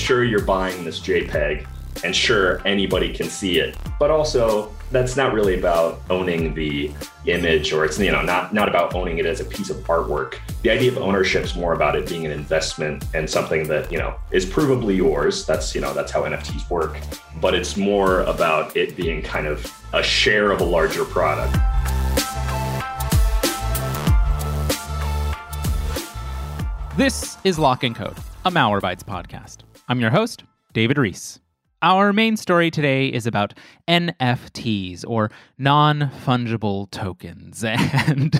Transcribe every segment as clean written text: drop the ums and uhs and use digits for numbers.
sure, you're buying this JPEG, and sure, anybody can see it. But also, that's not really about owning the image, or it's not about owning it as a piece of artwork. The idea of ownership is more about it being an investment and something that is provably yours. That's how NFTs work. But it's more about it being kind of a share of a larger product. This is Lock and Code, a Malwarebytes podcast. I'm your host, David Reese. Our main story today is about NFTs, or non-fungible tokens. And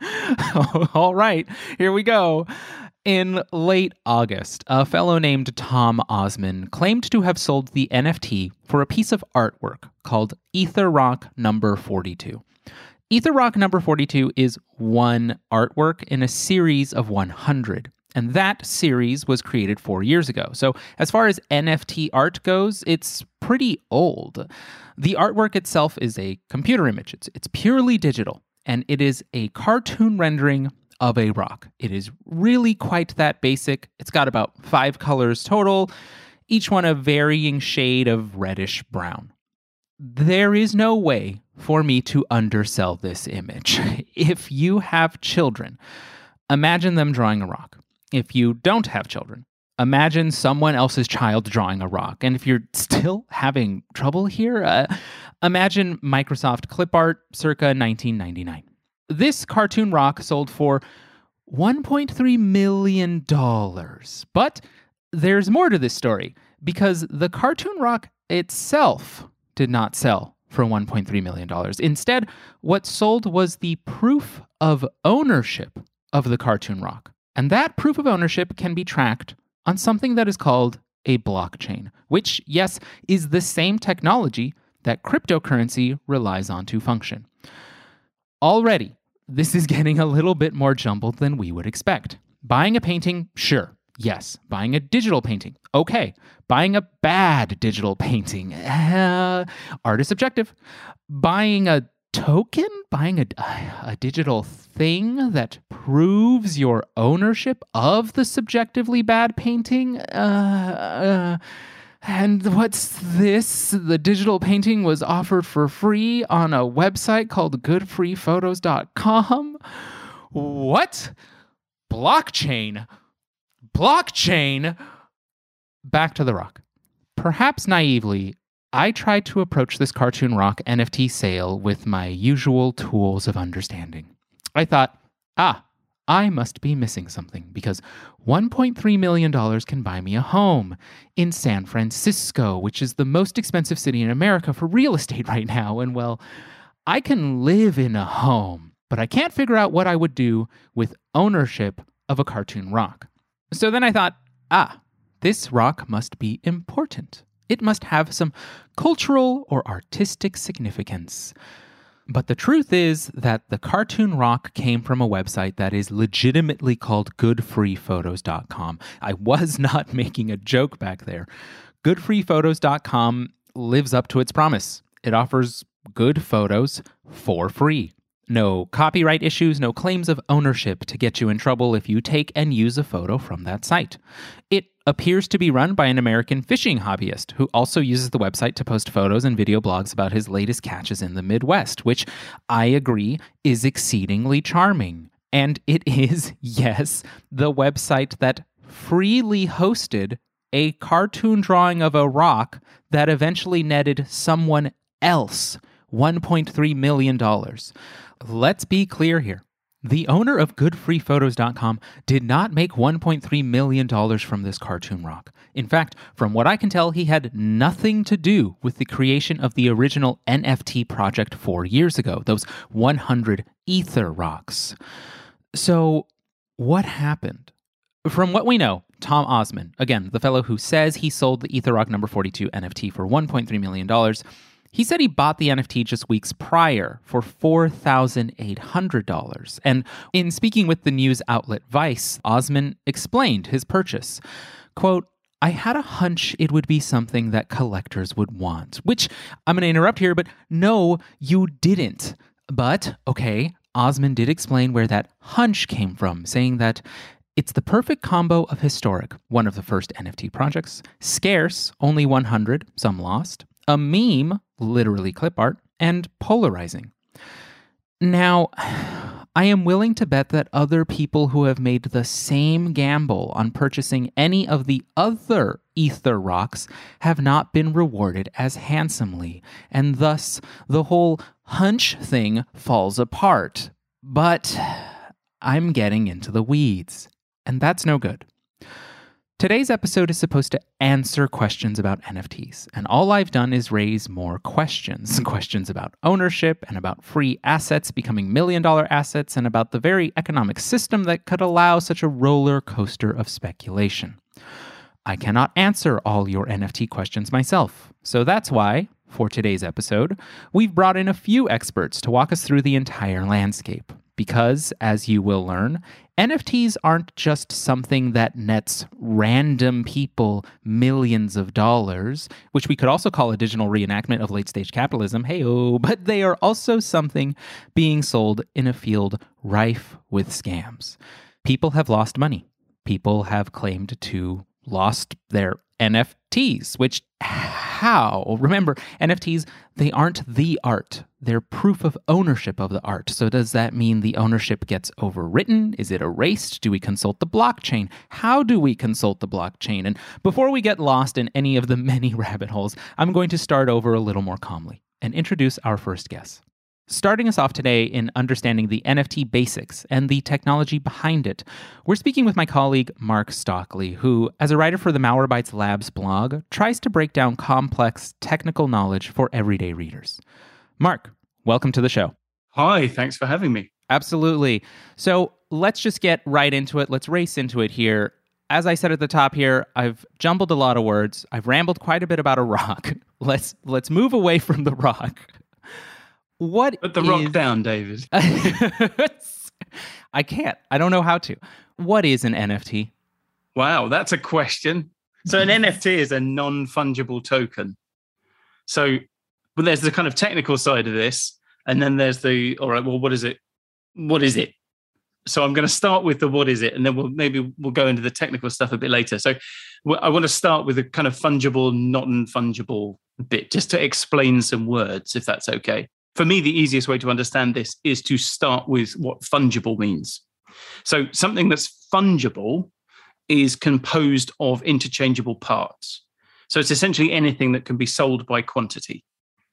all right, here we go. In late August, a fellow named Tom Osman claimed to have sold the NFT for a piece of artwork called EtherRock number 42. EtherRock number 42 is one artwork in a series of 100. And that series was created 4 years ago. So as far as NFT art goes, it's pretty old. The artwork itself is a computer image. It's purely digital, and it is a cartoon rendering of a rock. It is really quite that basic. It's got about 5 colors total, each one a varying shade of reddish brown. There is no way for me to undersell this image. If you have children, imagine them drawing a rock. If you don't have children, imagine someone else's child drawing a rock. And if you're still having trouble here, imagine Microsoft Clip Art circa 1999. This cartoon rock sold for $1.3 million. But there's more to this story, because the cartoon rock itself did not sell for $1.3 million. Instead, what sold was the proof of ownership of the cartoon rock. And that proof of ownership can be tracked on something that is called a blockchain, which, yes, is the same technology that cryptocurrency relies on to function. Already, this is getting a little bit more jumbled than we would expect. Buying a painting, sure, yes. Buying a digital painting, okay. Buying a bad digital painting, art is subjective. Buying a token? Buying a digital thing that proves your ownership of the subjectively bad painting? And what's this? The digital painting was offered for free on a website called goodfreephotos.com? What? Blockchain? Back to the rock. Perhaps naively, I tried to approach this cartoon rock NFT sale with my usual tools of understanding. I thought, I must be missing something, because $1.3 million can buy me a home in San Francisco, which is the most expensive city in America for real estate right now. And well, I can live in a home, but I can't figure out what I would do with ownership of a cartoon rock. So then I thought, this rock must be important. It must have some cultural or artistic significance. But the truth is that the cartoon rock came from a website that is legitimately called goodfreephotos.com. I was not making a joke back there. Goodfreephotos.com lives up to its promise. It offers good photos for free. No copyright issues, no claims of ownership to get you in trouble if you take and use a photo from that site. It appears to be run by an American fishing hobbyist who also uses the website to post photos and video blogs about his latest catches in the Midwest, which I agree is exceedingly charming. And it is, yes, the website that freely hosted a cartoon drawing of a rock that eventually netted someone else $1.3 million. Let's be clear here. The owner of goodfreephotos.com did not make $1.3 million from this cartoon rock. In fact, from what I can tell, he had nothing to do with the creation of the original NFT project 4 years ago, those 100 Ether rocks. So, what happened? From what we know, Tom Osman, again, the fellow who says he sold the EtherRock number 42 NFT for $1.3 million, he said he bought the NFT just weeks prior for $4,800. And in speaking with the news outlet Vice, Osman explained his purchase. Quote, I had a hunch it would be something that collectors would want, which I'm going to interrupt here, but no, you didn't. But, okay, Osman did explain where that hunch came from, saying that It's the perfect combo of historic, one of the first NFT projects, scarce, only 100, some lost, a meme, literally clip art, and polarizing. Now, I am willing to bet that other people who have made the same gamble on purchasing any of the other Ether rocks have not been rewarded as handsomely, and thus the whole hunch thing falls apart. But I'm getting into the weeds, and that's no good. Today's episode is supposed to answer questions about NFTs, and all I've done is raise more questions. Questions about ownership and about free assets becoming million-dollar assets and about the very economic system that could allow such a roller coaster of speculation. I cannot answer all your NFT questions myself, so that's why, for today's episode, we've brought in a few experts to walk us through the entire landscape. Because, as you will learn, NFTs aren't just something that nets random people millions of dollars, which we could also call a digital reenactment of late-stage capitalism, hey-oh, but they are also something being sold in a field rife with scams. People have lost money. People have claimed to lost their NFTs, which how? Remember, NFTs, they aren't the art. They're proof of ownership of the art. So does that mean the ownership gets overwritten? Is it erased? Do we consult the blockchain? How do we consult the blockchain? And before we get lost in any of the many rabbit holes, I'm going to start over a little more calmly and introduce our first guest. Starting us off today in understanding the NFT basics and the technology behind it, we're speaking with my colleague Mark Stockley, who, as a writer for the Malwarebytes Labs blog, tries to break down complex technical knowledge for everyday readers. Mark, welcome to the show. Hi, thanks for having me. Absolutely. So let's just get right into it. Let's race into it here. As I said at the top here, I've jumbled a lot of words. I've rambled quite a bit about a rock. Let's move away from the rock. Put the rock down, David. I can't. I don't know how to. What is an NFT? Wow, that's a question. So an NFT is a non-fungible token. So there's the kind of technical side of this, and then there's the, all right, well, what is it? What is it? So I'm going to start with the what is it, and then we'll go into the technical stuff a bit later. So I want to start with a kind of fungible, non-fungible bit, just to explain some words, if that's okay. For me, the easiest way to understand this is to start with what fungible means. So something that's fungible is composed of interchangeable parts. So it's essentially anything that can be sold by quantity.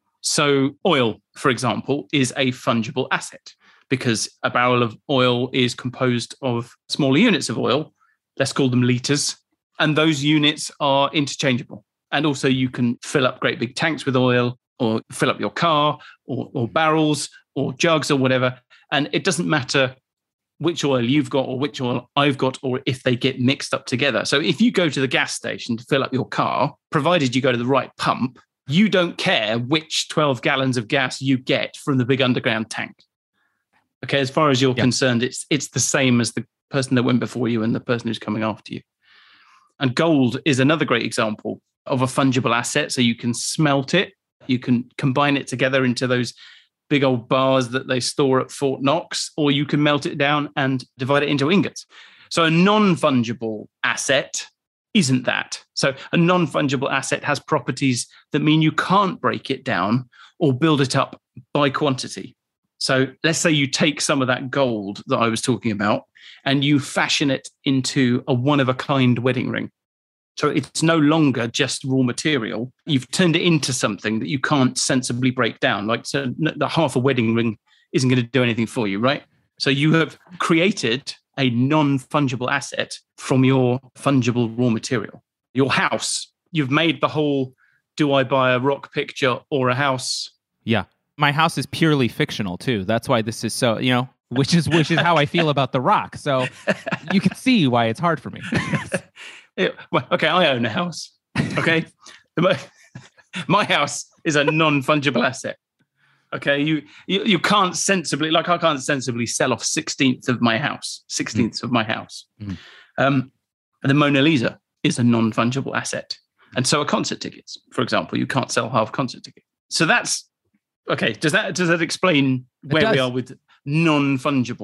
So oil, for example, is a fungible asset because a barrel of oil is composed of smaller units of oil, let's call them liters, and those units are interchangeable. And also you can fill up great big tanks with oil, or fill up your car, or barrels, or jugs, or whatever. And it doesn't matter which oil you've got, or which oil I've got, or if they get mixed up together. So if you go to the gas station to fill up your car, provided you go to the right pump, you don't care which 12 gallons of gas you get from the big underground tank. Okay, as far as you're concerned, it's the same as the person that went before you and the person who's coming after you. And gold is another great example of a fungible asset. So you can smelt it. You can combine it together into those big old bars that they store at Fort Knox, or you can melt it down and divide it into ingots. So a non-fungible asset isn't that. So a non-fungible asset has properties that mean you can't break it down or build it up by quantity. So let's say you take some of that gold that I was talking about and you fashion it into a one-of-a-kind wedding ring. So it's no longer just raw material. You've turned it into something that you can't sensibly break down. Like, so the half a wedding ring isn't going to do anything for you, right? So you have created a non-fungible asset from your fungible raw material. Your house, you've made the whole, do I buy a rock picture or a house? Yeah. My house is purely fictional too. That's why this is so, which is how I feel about The Rock. So you can see why it's hard for me. Well, okay, I own a house. Okay, my house is a non-fungible asset. Okay, you can't sensibly, like I can't sensibly sell off 16th of my house. Mm. The Mona Lisa is a non-fungible asset, and so are concert tickets. For example, you can't sell half concert ticket. So that's okay. Does that explain where we are with non-fungible?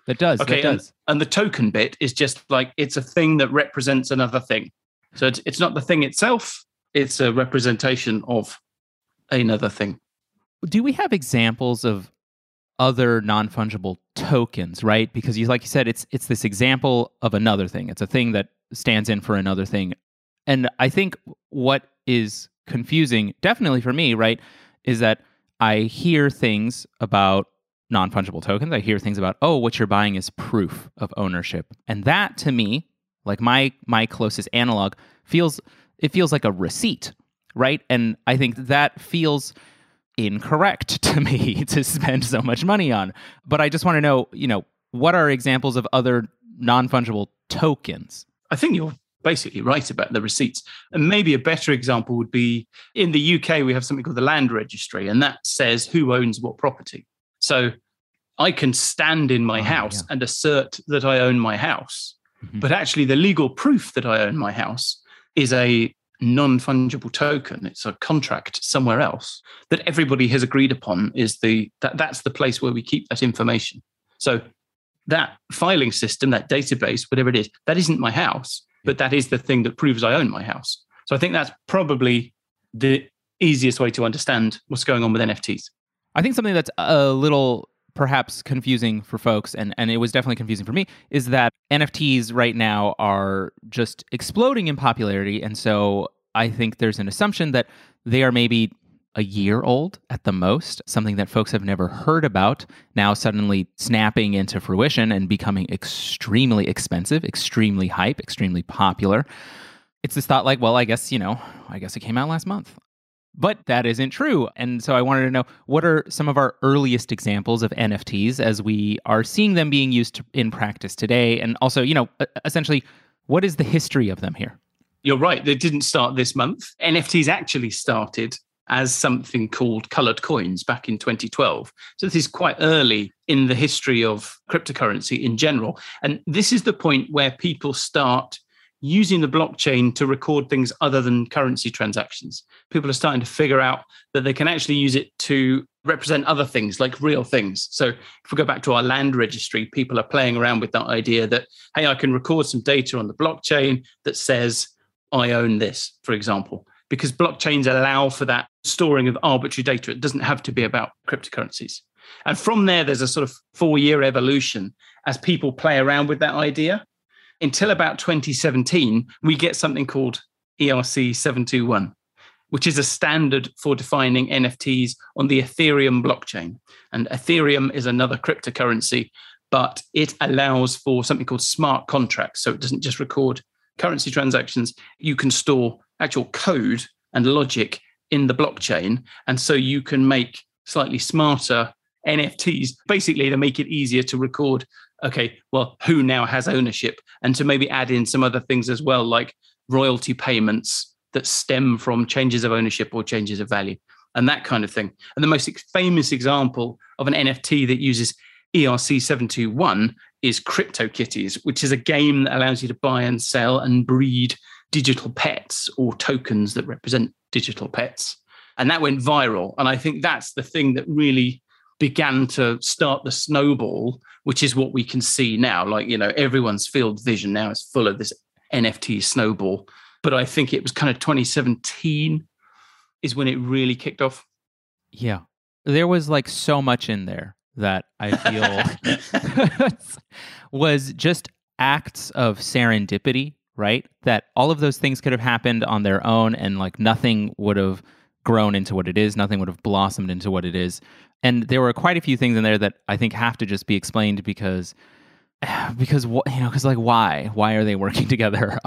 That does. Okay, that does. And the token bit is just like it's a thing that represents another thing. So it's not the thing itself, it's a representation of another thing. Do we have examples of other non-fungible tokens, right? Because like you said, it's this example of another thing. It's a thing that stands in for another thing. And I think what is confusing, definitely for me, right, is that I hear things about non-fungible tokens. I hear things about, oh, what you're buying is proof of ownership. And that to me, like my closest analog, feels like a receipt, right? And I think that feels incorrect to me to spend so much money on. But I just want to know, what are examples of other non-fungible tokens? I think you're basically right about the receipts. And maybe a better example would be in the UK, we have something called the Land Registry, and that says who owns what property. So I can stand in my house and assert that I own my house. Mm-hmm. But actually the legal proof that I own my house is a non-fungible token. It's a contract somewhere else that everybody has agreed upon that's the place where we keep that information. So that filing system, that database, whatever it is, that isn't my house, but that is the thing that proves I own my house. So I think that's probably the easiest way to understand what's going on with NFTs. I think something that's a little perhaps confusing for folks, and it was definitely confusing for me, is that NFTs right now are just exploding in popularity. And so I think there's an assumption that they are maybe a year old at the most, something that folks have never heard about, now suddenly snapping into fruition and becoming extremely expensive, extremely hype, extremely popular. It's this thought like, well, I guess it came out last month. But that isn't true. And so I wanted to know, what are some of our earliest examples of NFTs as we are seeing them being used in practice today? And also, essentially, what is the history of them here? You're right. They didn't start this month. NFTs actually started as something called colored coins back in 2012. So this is quite early in the history of cryptocurrency in general. And this is the point where people start using the blockchain to record things other than currency transactions. People are starting to figure out that they can actually use it to represent other things, like real things. So if we go back to our land registry, people are playing around with that idea that, hey, I can record some data on the blockchain that says I own this, for example, because blockchains allow for that storing of arbitrary data. It doesn't have to be about cryptocurrencies. And from there's a sort of 4-year evolution as people play around with that idea. Until about 2017, we get something called ERC 721, which is a standard for defining NFTs on the Ethereum blockchain. And Ethereum is another cryptocurrency, but it allows for something called smart contracts. So it doesn't just record currency transactions. You can store actual code and logic in the blockchain. And so you can make slightly smarter NFTs, basically to make it easier to record, okay, well, who now has ownership, and to maybe add in some other things as well, like royalty payments that stem from changes of ownership or changes of value and that kind of thing. And the most famous example of an NFT that uses ERC 721 is CryptoKitties, which is a game that allows you to buy and sell and breed digital pets or tokens that represent digital pets. And that went viral. And I think that's the thing that really began to start the snowball, which is what we can see now. Like, everyone's field vision now is full of this NFT snowball. But I think it was kind of 2017 is when it really kicked off. Yeah. There was like so much in there that I feel was just acts of serendipity, right? That all of those things could have happened on their own, and like nothing would have grown into what it is. Nothing would have blossomed into what it is. And there were quite a few things in there that I think have to just be explained because why are they working together?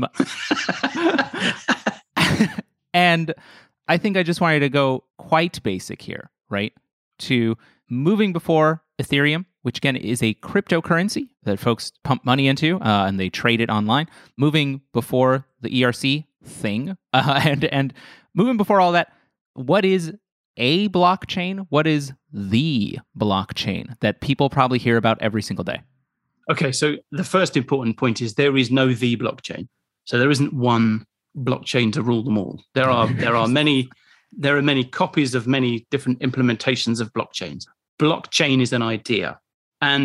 And I think I just wanted to go quite basic here, right? To moving before Ethereum, which again is a cryptocurrency that folks pump money into and they trade it online. Moving before the ERC thing, and moving before all that, what is a blockchain? What is the blockchain that people probably hear about every single day? Okay, so the first important point is there is no the blockchain. So there isn't one blockchain to rule them all. There are many copies of many different implementations of blockchains. Blockchain is an idea. And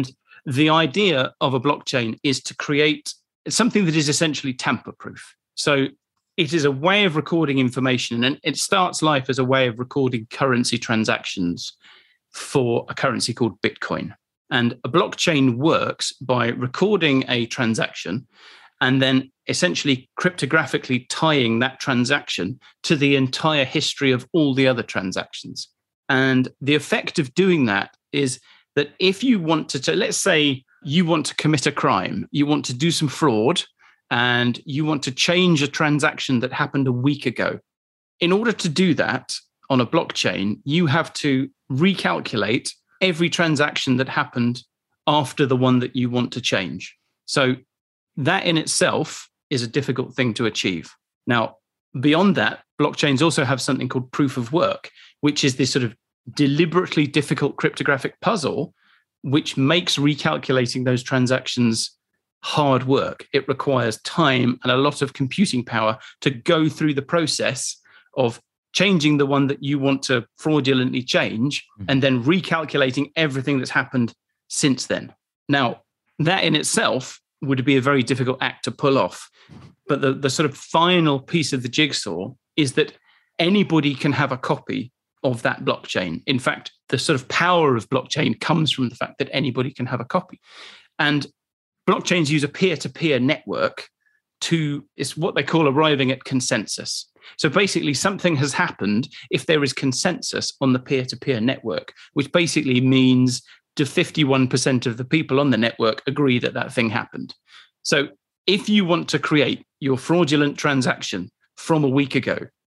the idea of a blockchain is to create something that is essentially tamper-proof. So it is a way of recording information, and it starts life as a way of recording currency transactions for a currency called Bitcoin. And a blockchain works by recording a transaction and then essentially cryptographically tying that transaction to the entire history of all the other transactions. And the effect of doing that is that if you want to, let's say you want to commit a crime, you want to do some fraud, and you want to change a transaction that happened a week ago. In order to do that on a blockchain, you have to recalculate every transaction that happened after the one that you want to change. So that in itself is a difficult thing to achieve. Now, beyond that, blockchains also have something called proof of work, which is this sort of deliberately difficult cryptographic puzzle, which makes recalculating those transactions hard work. It requires time and a lot of computing power to go through the process of changing the one that you want to fraudulently change and then recalculating everything that's happened since then. Now, that in itself would be a very difficult act to pull off. But the sort of final piece of the jigsaw is that anybody can have a copy of that blockchain. In fact, the sort of power of blockchain comes from the fact that anybody can have a copy. And blockchains use a peer-to-peer network it's what they call arriving at consensus. So basically something has happened if there is consensus on the peer-to-peer network, which basically means do 51% of the people on the network agree that that thing happened. So if you want to create your fraudulent transaction from a week ago,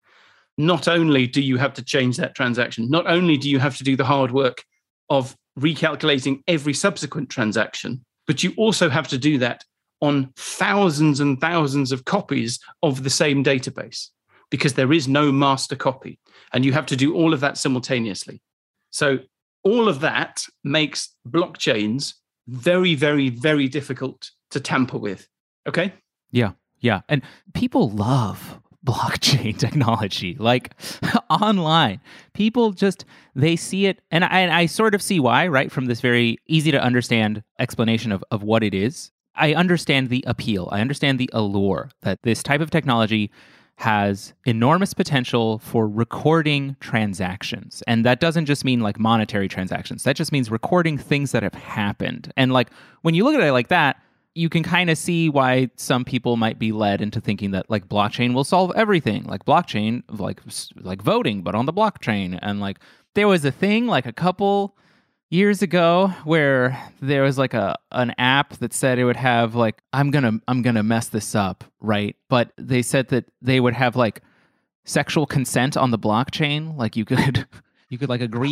not only do you have to change that transaction, not only do you have to do the hard work of recalculating every subsequent transaction, but you also have to do that on thousands and thousands of copies of the same database, because there is no master copy, and you have to do all of that simultaneously. So all of that makes blockchains very, very, very difficult to tamper with. Okay? Yeah. And people love blockchain technology, like online. People just, they see it. And I sort of see why, right? From this very easy to understand explanation of what it is. I understand the appeal. I understand the allure that this type of technology has enormous potential for recording transactions. And that doesn't just mean like monetary transactions. That just means recording things that have happened. And like when you look at it like that, you can kind of see why some people might be led into thinking that like blockchain will solve everything. Like blockchain, like voting, but on the blockchain. And like there was a thing like a couple years ago where there was like an app that said it would have like I'm gonna mess this up, right? But they said that they would have like sexual consent on the blockchain, like you could like agree.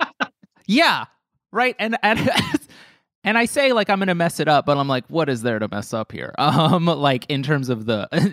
Yeah, right. And I say like I'm gonna mess it up, but I'm like, what is there to mess up here? Like in terms of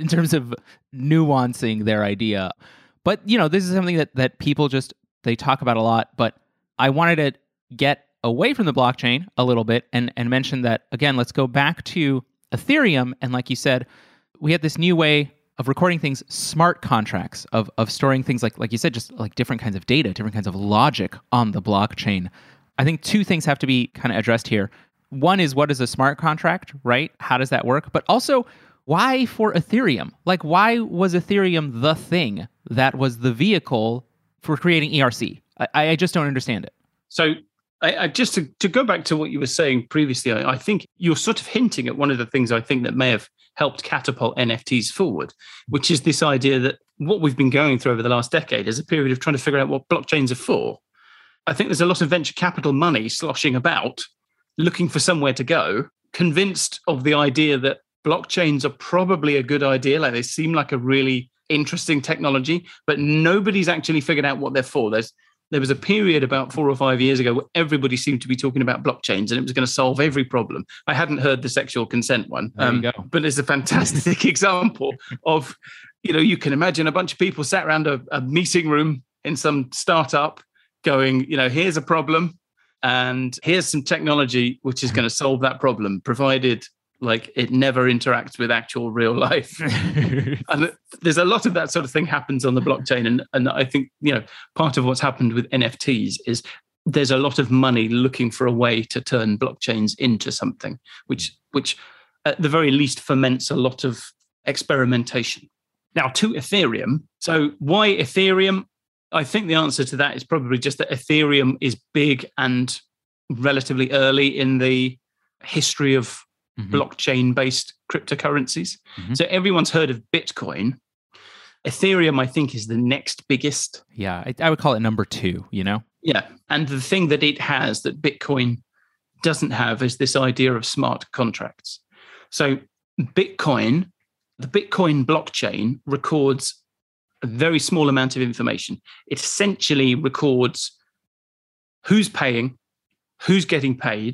nuancing their idea. But you know, this is something that people just they talk about a lot. But I wanted to get away from the blockchain a little bit and mention that, again, let's go back to Ethereum. And like you said, we had this new way of recording things, smart contracts, of storing things like you said, just like different kinds of data, different kinds of logic on the blockchain. I think two things have to be kind of addressed here. One is, what is a smart contract, right? How does that work? But also, why for Ethereum? Like, why was Ethereum the thing that was the vehicle for creating ERC? I just don't understand it. So I just to go back to what you were saying previously, I think you're sort of hinting at one of the things I think that may have helped catapult NFTs forward, which is this idea that what we've been going through over the last decade is a period of trying to figure out what blockchains are for. I think there's a lot of venture capital money sloshing about, looking for somewhere to go, convinced of the idea that blockchains are probably a good idea, like they seem like a really interesting technology, but nobody's actually figured out what they're for. There was a period about 4 or 5 years ago where everybody seemed to be talking about blockchains and it was going to solve every problem. I hadn't heard the sexual consent one, but it's a fantastic example of, you can imagine a bunch of people sat around a meeting room in some startup going, here's a problem and here's some technology which is going to solve that problem, provided like it never interacts with actual real life. And there's a lot of that sort of thing happens on the blockchain. And I think, part of what's happened with NFTs is there's a lot of money looking for a way to turn blockchains into something, which at the very least ferments a lot of experimentation. Now, to Ethereum. So why Ethereum? I think the answer to that is probably just that Ethereum is big and relatively early in the history of blockchain-based cryptocurrencies. So everyone's heard of Bitcoin. Ethereum, I think, is the next biggest. Yeah, I would call it number 2, you know? Yeah. And the thing that it has that Bitcoin doesn't have is this idea of smart contracts. So Bitcoin, the Bitcoin blockchain records a very small amount of information. It essentially records who's paying, who's getting paid,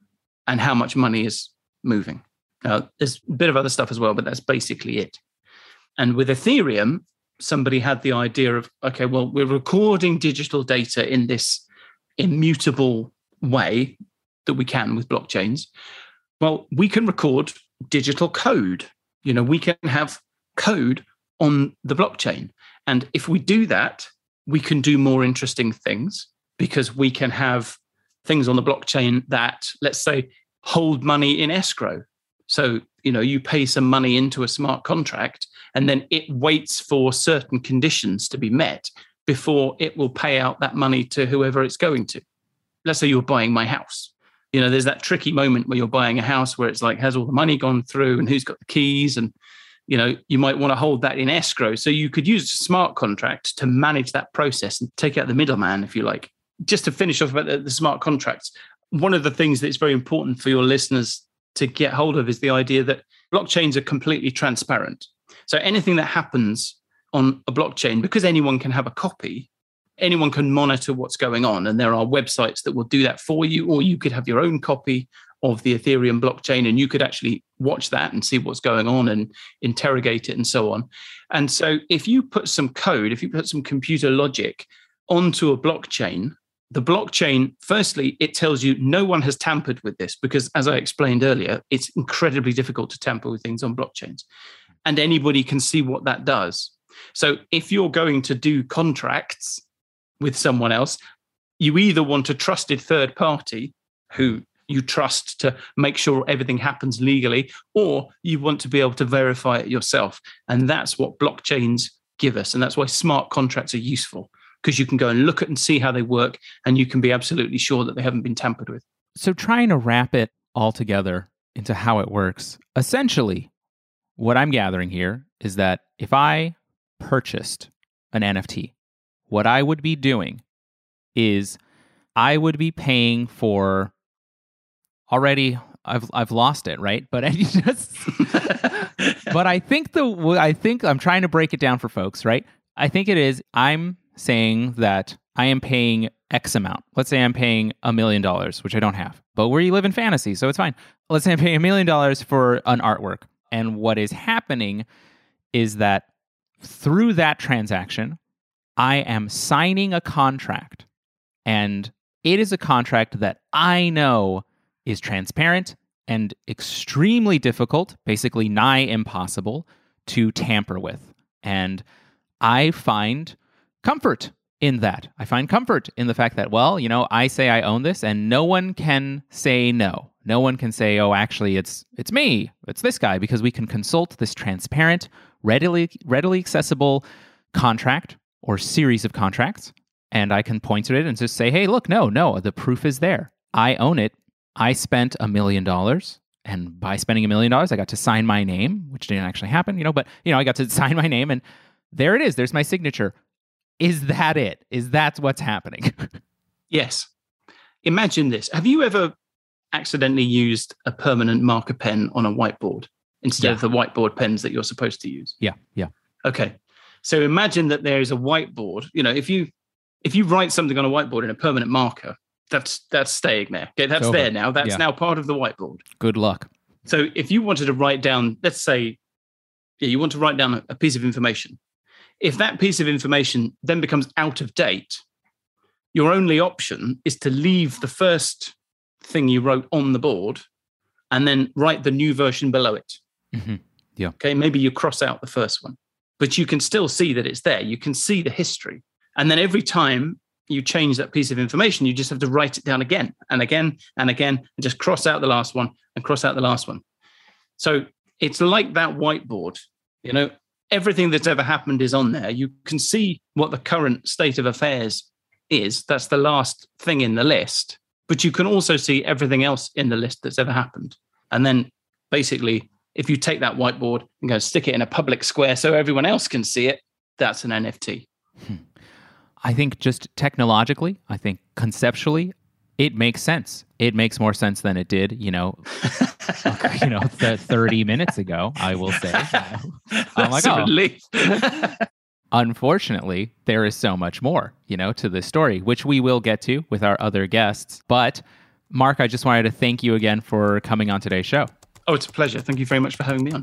and how much money is moving. Now, there's a bit of other stuff as well, but that's basically it. And with Ethereum, somebody had the idea of, okay, well, we're recording digital data in this immutable way that we can with blockchains. Well, we can record digital code. You know, we can have code on the blockchain. And if we do that, we can do more interesting things because we can have things on the blockchain that, let's say, hold money in escrow. So, you know, you pay some money into a smart contract and then it waits for certain conditions to be met before it will pay out that money to whoever it's going to. Let's say you're buying my house. You know, there's that tricky moment where you're buying a house where it's like, has all the money gone through and who's got the keys? And, you know, you might want to hold that in escrow. So you could use a smart contract to manage that process and take out the middleman, if you like. Just to finish off about the smart contracts, one of the things that's very important for your listeners to get hold of is the idea that blockchains are completely transparent. So anything that happens on a blockchain, because anyone can have a copy, anyone can monitor what's going on. And there are websites that will do that for you, or you could have your own copy of the Ethereum blockchain and you could actually watch that and see what's going on and interrogate it and so on. And so if you put some code, if you put some computer logic onto a blockchain, the blockchain, firstly, it tells you no one has tampered with this because, as I explained earlier, it's incredibly difficult to tamper with things on blockchains. And anybody can see what that does. So if you're going to do contracts with someone else, you either want a trusted third party who you trust to make sure everything happens legally, or you want to be able to verify it yourself. And that's what blockchains give us. And that's why smart contracts are useful, because you can go and look at and see how they work, and you can be absolutely sure that they haven't been tampered with. So trying to wrap it all together into how it works, essentially, what I'm gathering here is that if I purchased an NFT, what I would be doing is I would be paying for already. I've lost it, right? But I just, but I think I'm trying to break it down for folks, right? I think it is. I'm saying that I am paying X amount. Let's say I'm paying $1 million, which I don't have, but we live in fantasy, so it's fine. Let's say I'm paying $1 million for an artwork. And what is happening is that through that transaction, I am signing a contract, and it is a contract that I know is transparent and extremely difficult, basically nigh impossible to tamper with. And I find comfort in that. I find comfort in the fact that, well, you know, I say I own this and no one can say no. No one can say, oh, actually, it's me. It's this guy, because we can consult this transparent, readily accessible contract or series of contracts. And I can point to it and just say, hey, look, no, the proof is there. I own it. I spent $1 million. And by spending $1 million, I got to sign my name, which didn't actually happen, but I got to sign my name, and there it is. There's my signature. Is that it? Is that what's happening? Yes. Imagine this. Have you ever accidentally used a permanent marker pen on a whiteboard instead of the whiteboard pens that you're supposed to use? Yeah. Okay. So imagine that there is a whiteboard. If you write something on a whiteboard in a permanent marker, that's staying there. Okay, that's there now. That's now part of the whiteboard. Good luck. So if you wanted to write down, let's say, you want to write down a piece of information. If that piece of information then becomes out of date, your only option is to leave the first thing you wrote on the board and then write the new version below it. Mm-hmm. Yeah. Okay, maybe you cross out the first one, but you can still see that it's there. You can see the history. And then every time you change that piece of information, you just have to write it down again and again and again, and just cross out the last one and cross out the last one. So it's like that whiteboard, everything that's ever happened is on there. You can see what the current state of affairs is. That's the last thing in the list, but you can also see everything else in the list that's ever happened. And then basically, if you take that whiteboard and go stick it in a public square so everyone else can see it, that's an NFT. I think just technologically, I think conceptually, it makes sense. It makes more sense than it did, 30 minutes ago, I will say. I'm like, a relief. Unfortunately, there is so much more, to this story, which we will get to with our other guests. But Mark, I just wanted to thank you again for coming on today's show. Oh, it's a pleasure. Thank you very much for having me on.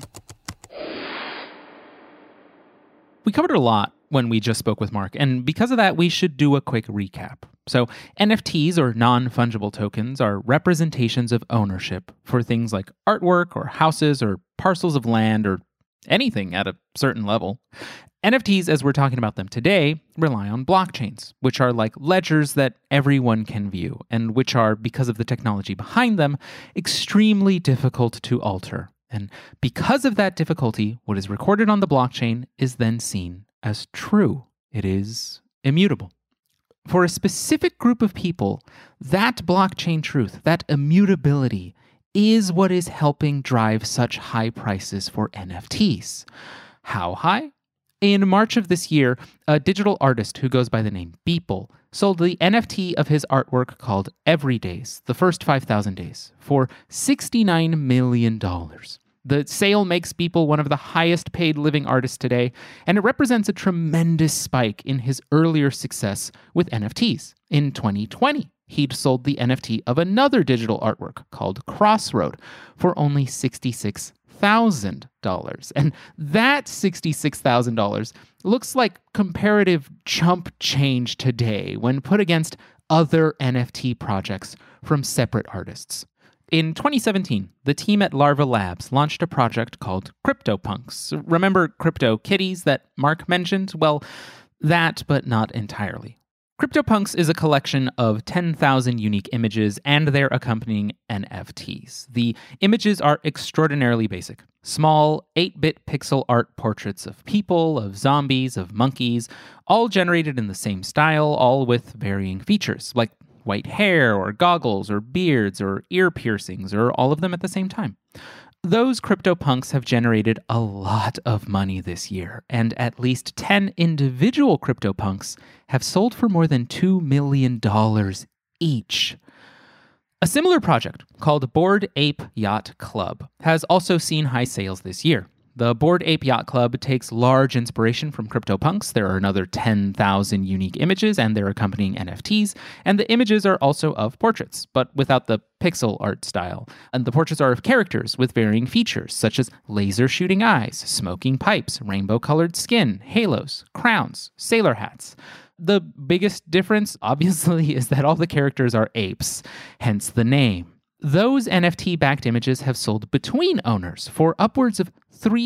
We covered a lot when we just spoke with Mark, and because of that, we should do a quick recap. So NFTs, or non-fungible tokens, are representations of ownership for things like artwork or houses or parcels of land or anything at a certain level. NFTs, as we're talking about them today, rely on blockchains, which are like ledgers that everyone can view, and which are, because of the technology behind them, extremely difficult to alter. And because of that difficulty, what is recorded on the blockchain is then seen as true. It is immutable. For a specific group of people, that blockchain truth, that immutability, is what is helping drive such high prices for NFTs. How high? In March of this year, a digital artist who goes by the name Beeple sold the NFT of his artwork called Every Days, the first 5,000 days, for $69 million. The sale makes Beeple one of the highest paid living artists today, and it represents a tremendous spike in his earlier success with NFTs. In 2020, he'd sold the NFT of another digital artwork called Crossroad for only $66,000. And that $66,000 looks like comparative chump change today when put against other NFT projects from separate artists. In 2017, the team at Larva Labs launched a project called CryptoPunks. Remember CryptoKitties that Mark mentioned? Well, that, but not entirely. CryptoPunks is a collection of 10,000 unique images and their accompanying NFTs. The images are extraordinarily basic. Small, 8-bit pixel art portraits of people, of zombies, of monkeys, all generated in the same style, all with varying features, like white hair, or goggles, or beards, or ear piercings, or all of them at the same time. Those CryptoPunks have generated a lot of money this year, and at least 10 individual CryptoPunks have sold for more than $2 million each. A similar project, called Bored Ape Yacht Club, has also seen high sales this year. The Bored Ape Yacht Club takes large inspiration from CryptoPunks. There are another 10,000 unique images and their accompanying NFTs, and the images are also of portraits, but without the pixel art style. And the portraits are of characters with varying features, such as laser shooting eyes, smoking pipes, rainbow-colored skin, halos, crowns, sailor hats. The biggest difference, obviously, is that all the characters are apes, hence the name. Those NFT-backed images have sold between owners for upwards of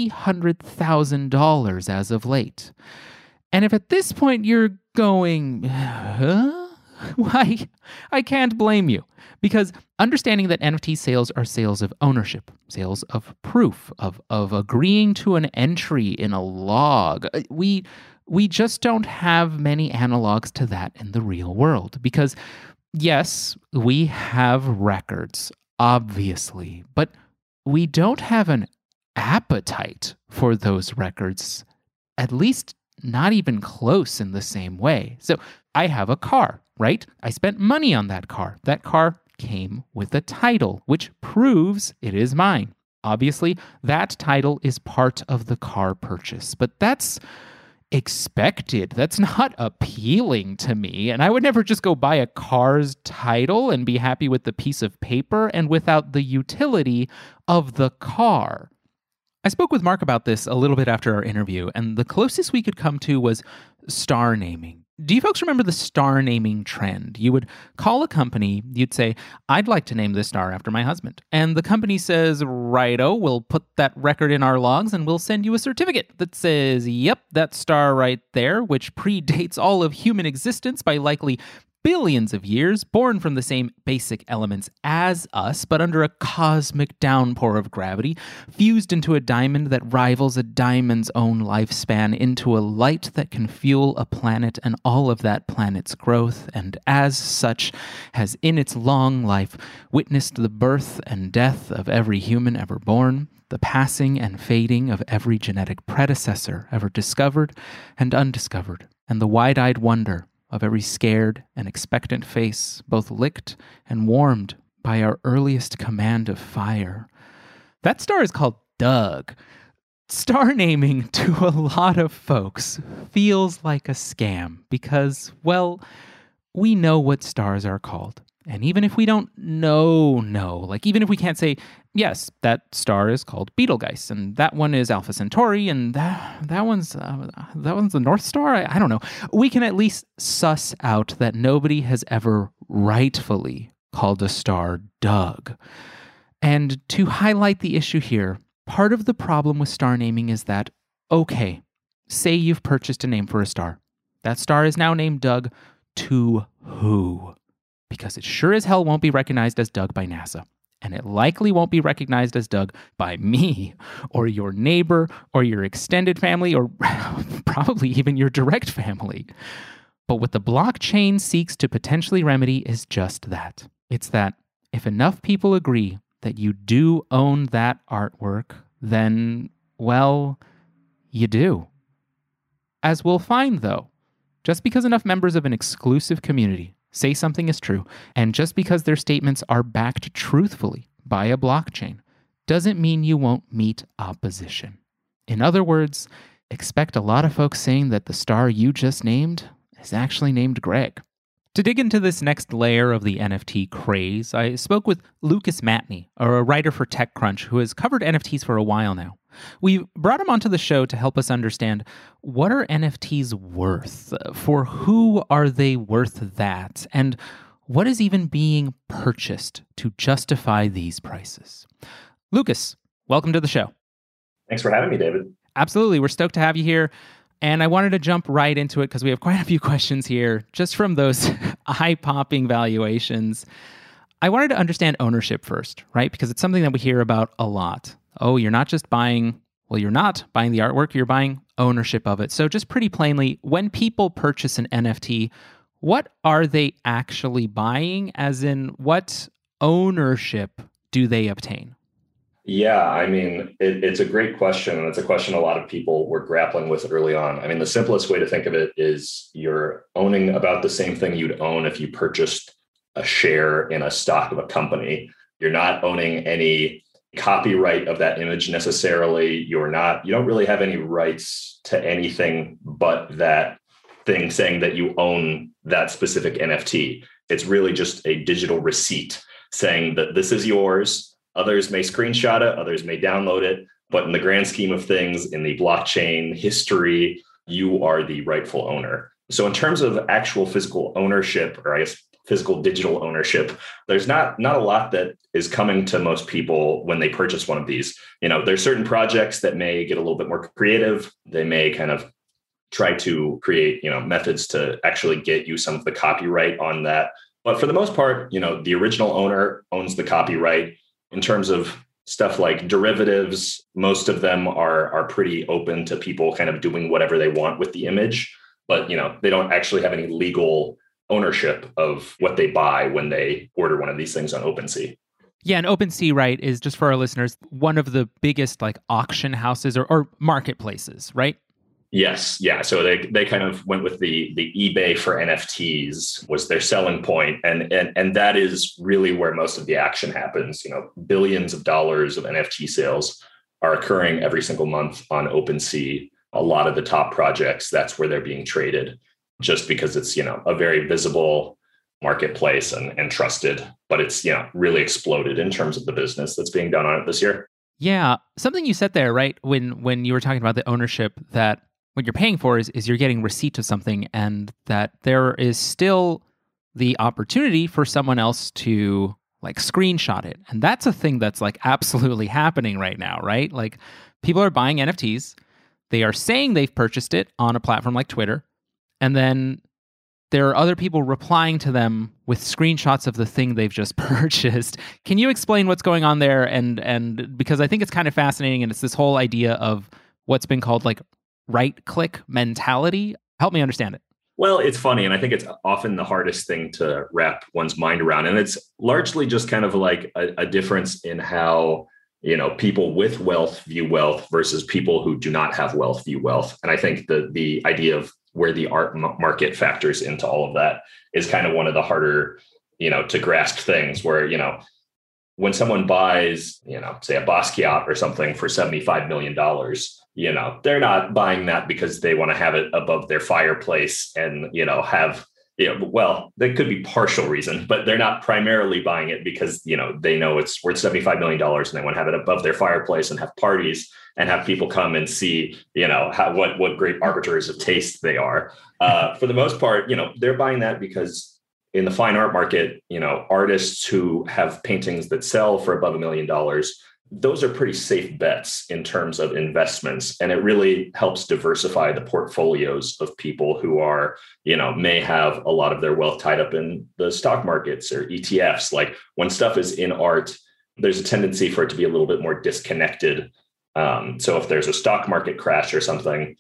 $300,000 as of late. And if at this point you're going, huh? Why, I can't blame you. Because understanding that NFT sales are sales of ownership, sales of proof, of agreeing to an entry in a log, we just don't have many analogs to that in the real world. Because yes, we have records, obviously, but we don't have an appetite for those records, at least not even close in the same way. So I have a car, right? I spent money on that car. That car came with a title, which proves it is mine. Obviously, that title is part of the car purchase, but that's expected. That's not appealing to me. And I would never just go buy a car's title and be happy with the piece of paper and without the utility of the car. I spoke with Mark about this a little bit after our interview, and the closest we could come to was star naming. Do you folks remember the star naming trend? You would call a company, you'd say, I'd like to name this star after my husband. And the company says, righto, we'll put that record in our logs and we'll send you a certificate that says, yep, that star right there, which predates all of human existence by likely billions of years, born from the same basic elements as us, but under a cosmic downpour of gravity, fused into a diamond that rivals a diamond's own lifespan, into a light that can fuel a planet and all of that planet's growth, and as such has in its long life witnessed the birth and death of every human ever born, the passing and fading of every genetic predecessor ever discovered and undiscovered, and the wide-eyed wonder of every scared and expectant face, both licked and warmed by our earliest command of fire. That star is called Doug. Star naming to a lot of folks feels like a scam because, well, we know what stars are called. And even if we don't know, like even if we can't say, yes, that star is called Betelgeuse, and that one is Alpha Centauri, and that one's the North Star. I don't know. We can at least suss out that nobody has ever rightfully called a star Doug. And to highlight the issue here, part of the problem with star naming is that, okay, say you've purchased a name for a star. That star is now named Doug. To who? Because it sure as hell won't be recognized as Doug by NASA. And it likely won't be recognized as Doug by me, or your neighbor, or your extended family, or probably even your direct family. But what the blockchain seeks to potentially remedy is just that. It's that if enough people agree that you do own that artwork, then, well, you do. As we'll find, though, just because enough members of an exclusive community say something is true, and just because their statements are backed truthfully by a blockchain, doesn't mean you won't meet opposition. In other words, expect a lot of folks saying that the star you just named is actually named Greg. To dig into this next layer of the NFT craze, I spoke with Lucas Matney, a writer for TechCrunch who has covered NFTs for a while now. We brought him onto the show to help us understand, what are NFTs worth? For who are they worth that? And what is even being purchased to justify these prices? Lucas, welcome to the show. Thanks for having me, David. Absolutely. We're stoked to have you here. And I wanted to jump right into it because we have quite a few questions here just from those eye-popping valuations. I wanted to understand ownership first, right? Because it's something that we hear about a lot. Oh, you're not just buying, well, you're not buying the artwork, you're buying ownership of it. So just pretty plainly, when people purchase an NFT, what are they actually buying? As in, what ownership do they obtain? Yeah, I mean, it's a great question. And it's a question a lot of people were grappling with early on. I mean, the simplest way to think of it is you're owning about the same thing you'd own if you purchased a share in a stock of a company. You're not owning any copyright of that image necessarily. You don't really have any rights to anything but that thing saying that you own that specific NFT. It's really just a digital receipt saying that this is yours. Others may screenshot it, others may download it, but in the grand scheme of things, in the blockchain history, you are the rightful owner. So in terms of actual physical ownership, or I guess physical digital ownership, there's not a lot that is coming to most people when they purchase one of these. There's certain projects that may get a little bit more creative. They may kind of try to create, methods to actually get you some of the copyright on that. But for the most part, the original owner owns the copyright. In terms of stuff like derivatives, most of them are pretty open to people kind of doing whatever they want with the image, but they don't actually have any legal ownership of what they buy when they order one of these things on OpenSea. Yeah, and OpenSea, right, is, just for our listeners, one of the biggest like auction houses or marketplaces, right? Yes. Yeah. So they kind of went with the eBay for NFTs was their selling point. And that is really where most of the action happens. Billions of dollars of NFT sales are occurring every single month on OpenSea. A lot of the top projects, that's where they're being traded, just because it's, a very visible marketplace and trusted, but it's, really exploded in terms of the business that's being done on it this year. Yeah. Something you said there, right? When you were talking about the ownership, that what you're paying for is you're getting receipt of something, and that there is still the opportunity for someone else to like screenshot it. And that's a thing that's like absolutely happening right now, right? Like people are buying NFTs. They are saying they've purchased it on a platform like Twitter. And then there are other people replying to them with screenshots of the thing they've just purchased. Can you explain what's going on there? And because I think it's kind of fascinating, and it's this whole idea of what's been called like right-click mentality. Help me understand it. Well, it's funny, and I think it's often the hardest thing to wrap one's mind around. And it's largely just kind of like a difference in how, people with wealth view wealth versus people who do not have wealth view wealth. And I think the idea of where the art market factors into all of that is kind of one of the harder, to grasp things where, when someone buys, say a Basquiat or something for $75 million, they're not buying that because they want to have it above their fireplace and, well, that could be partial reason, but they're not primarily buying it because, they know it's worth $75 million and they want to have it above their fireplace and have parties and have people come and see, what great arbiters of taste they are. For the most part, they're buying that because in the fine art market, artists who have paintings that sell for above $1 million, those are pretty safe bets in terms of investments. And it really helps diversify the portfolios of people who are, may have a lot of their wealth tied up in the stock markets or ETFs. Like when stuff is in art, there's a tendency for it to be a little bit more disconnected. So if there's a stock market crash or something,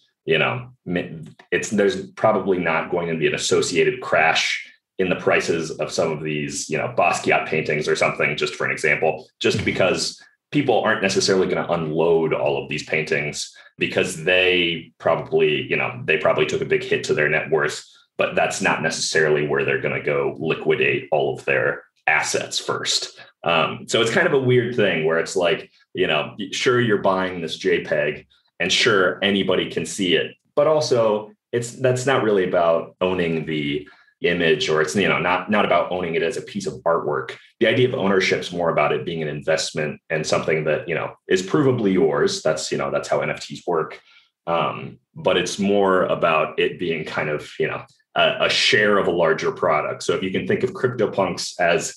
there's probably not going to be an associated crash in the prices of some of these, Basquiat paintings or something, just for an example, just because people aren't necessarily going to unload all of these paintings because they probably took a big hit to their net worth, but that's not necessarily where they're going to go liquidate all of their assets first. So it's kind of a weird thing where it's like, sure, you're buying this JPEG and sure, anybody can see it, but also that's not really about owning the image, or it's not about owning it as a piece of artwork. The idea of ownership is more about it being an investment and something that is provably yours. That's how NFTs work. But it's more about it being kind of a share of a larger product. So if you can think of CryptoPunks as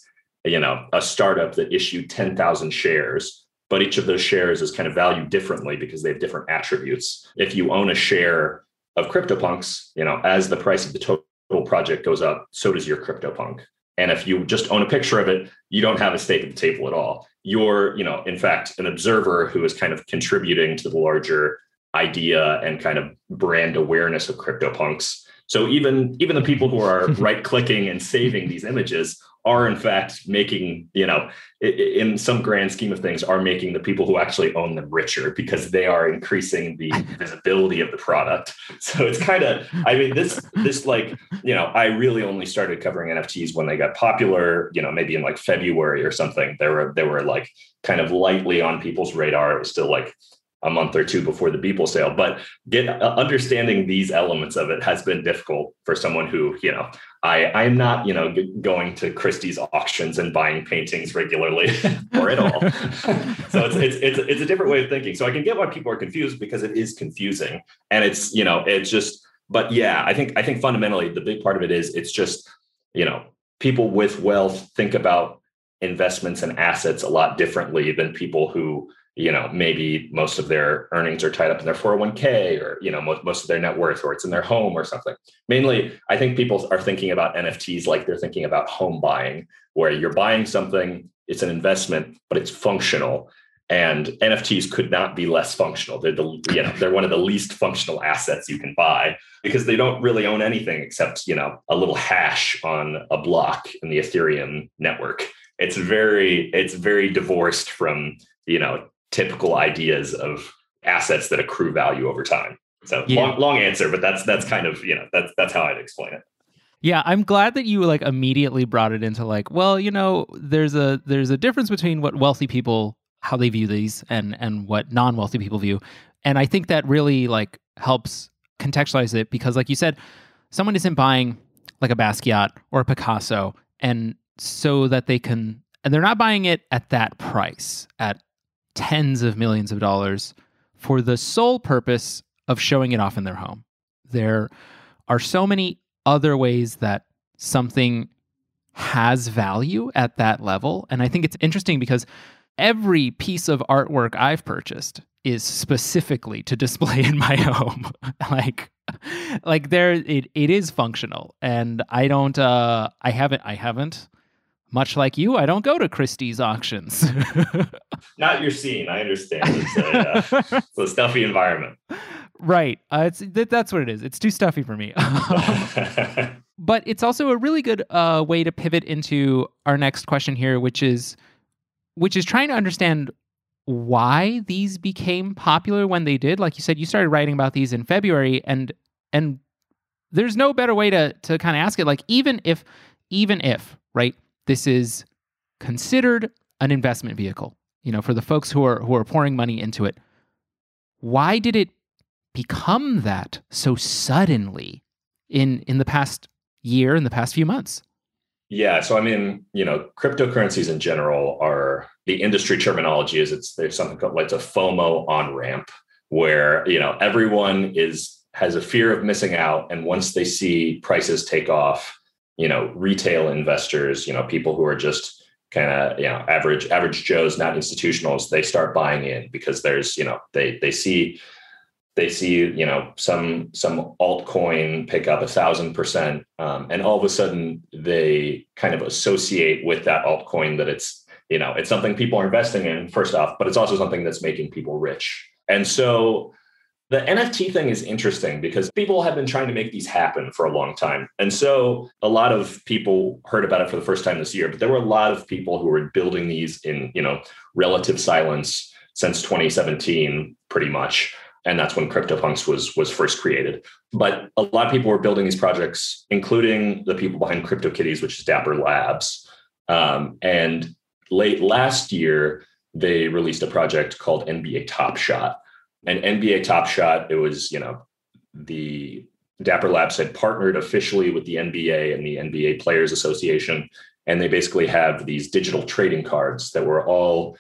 a startup that issued 10,000 shares, but each of those shares is kind of valued differently because they have different attributes. If you own a share of CryptoPunks, as the price of the total project goes up, so does your CryptoPunk. And if you just own a picture of it, you don't have a stake at the table at all. You're, in fact, an observer who is kind of contributing to the larger idea and kind of brand awareness of CryptoPunks. So even the people who are right-clicking and saving these images are in fact making, in some grand scheme of things, are making the people who actually own them richer because they are increasing the visibility of the product. So it's kind of, this like, I really only started covering NFTs when they got popular, maybe in like February or something. They were like kind of lightly on people's radar. It was still like a month or two before the Beeple sale, but understanding these elements of it has been difficult for someone who, I'm not, going to Christie's auctions and buying paintings regularly or at all. So it's a different way of thinking. So I can get why people are confused because it is confusing, and it's just. But yeah, I think fundamentally the big part of it is it's just people with wealth think about investments and assets a lot differently than people who maybe most of their earnings are tied up in their 401k or, most of their net worth, or it's in their home or something. Mainly, I think people are thinking about NFTs like they're thinking about home buying, where you're buying something, it's an investment, but it's functional. And NFTs could not be less functional. They're one of the least functional assets you can buy because they don't really own anything except, a little hash on a block in the Ethereum network. It's very divorced from, typical ideas of assets that accrue value over time. So yeah. long answer, but that's kind of, that's how I'd explain it. Yeah, I'm glad that you like immediately brought it into like, well, there's a difference between what wealthy people, how they view these and what non-wealthy people view. And I think that really like helps contextualize it because like you said, someone isn't buying like a Basquiat or a Picasso and so that they can, and they're not buying it at that price, at tens of millions of dollars, for the sole purpose of showing it off in their home. There are so many other ways that something has value at that level. And I think it's interesting because every piece of artwork I've purchased is specifically to display in my home. like there, it is functional. And I haven't, much like you, I don't go to Christie's auctions. Not your scene. I understand. It's a stuffy environment. Right. That's what it is. It's too stuffy for me. But it's also a really good way to pivot into our next question here, which is trying to understand why these became popular when they did. Like you said, you started writing about these in February, and there's no better way to kind of ask it. Like even if, right, this is considered an investment vehicle, for the folks who are pouring money into it, why did it become that so suddenly in the past year, in the past few months? Yeah. So, cryptocurrencies in general the industry terminology is there's something called it's a FOMO on ramp where, everyone has a fear of missing out. And once they see prices take off, retail investors, people who are just kind of, average Joes, not institutionals, they start buying in because there's, they see some altcoin pick up 1,000%. And all of a sudden they kind of associate with that altcoin that it's something people are investing in, first off, but it's also something that's making people rich. And so the NFT thing is interesting because people have been trying to make these happen for a long time. And so a lot of people heard about it for the first time this year, but there were a lot of people who were building these in, relative silence since 2017, pretty much. And that's when CryptoPunks was first created. But a lot of people were building these projects, including the people behind CryptoKitties, which is Dapper Labs. And late last year, they released a project called NBA Top Shot. And NBA Top Shot, it was, the Dapper Labs had partnered officially with the NBA and the NBA Players Association. And they basically have these digital trading cards that were all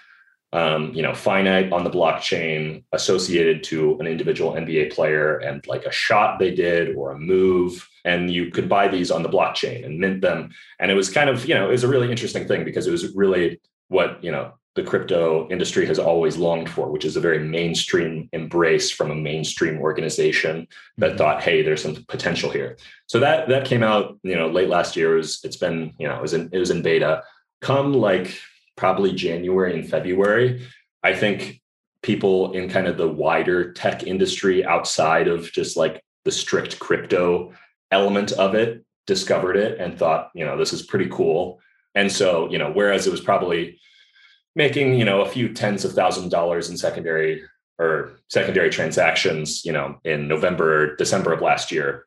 finite on the blockchain, associated to an individual NBA player and like a shot they did or a move. And you could buy these on the blockchain and mint them. And it was kind of, it was a really interesting thing because it was really what, the crypto industry has always longed for, which is a very mainstream embrace from a mainstream organization that thought, hey, there's some potential here. So that came out, late last year. It was in beta. Come like probably January and February, I think people in kind of the wider tech industry outside of just like the strict crypto element of it discovered it and thought, this is pretty cool. And so, whereas it was probably making, a few tens of thousands of dollars in secondary transactions, in November, December of last year,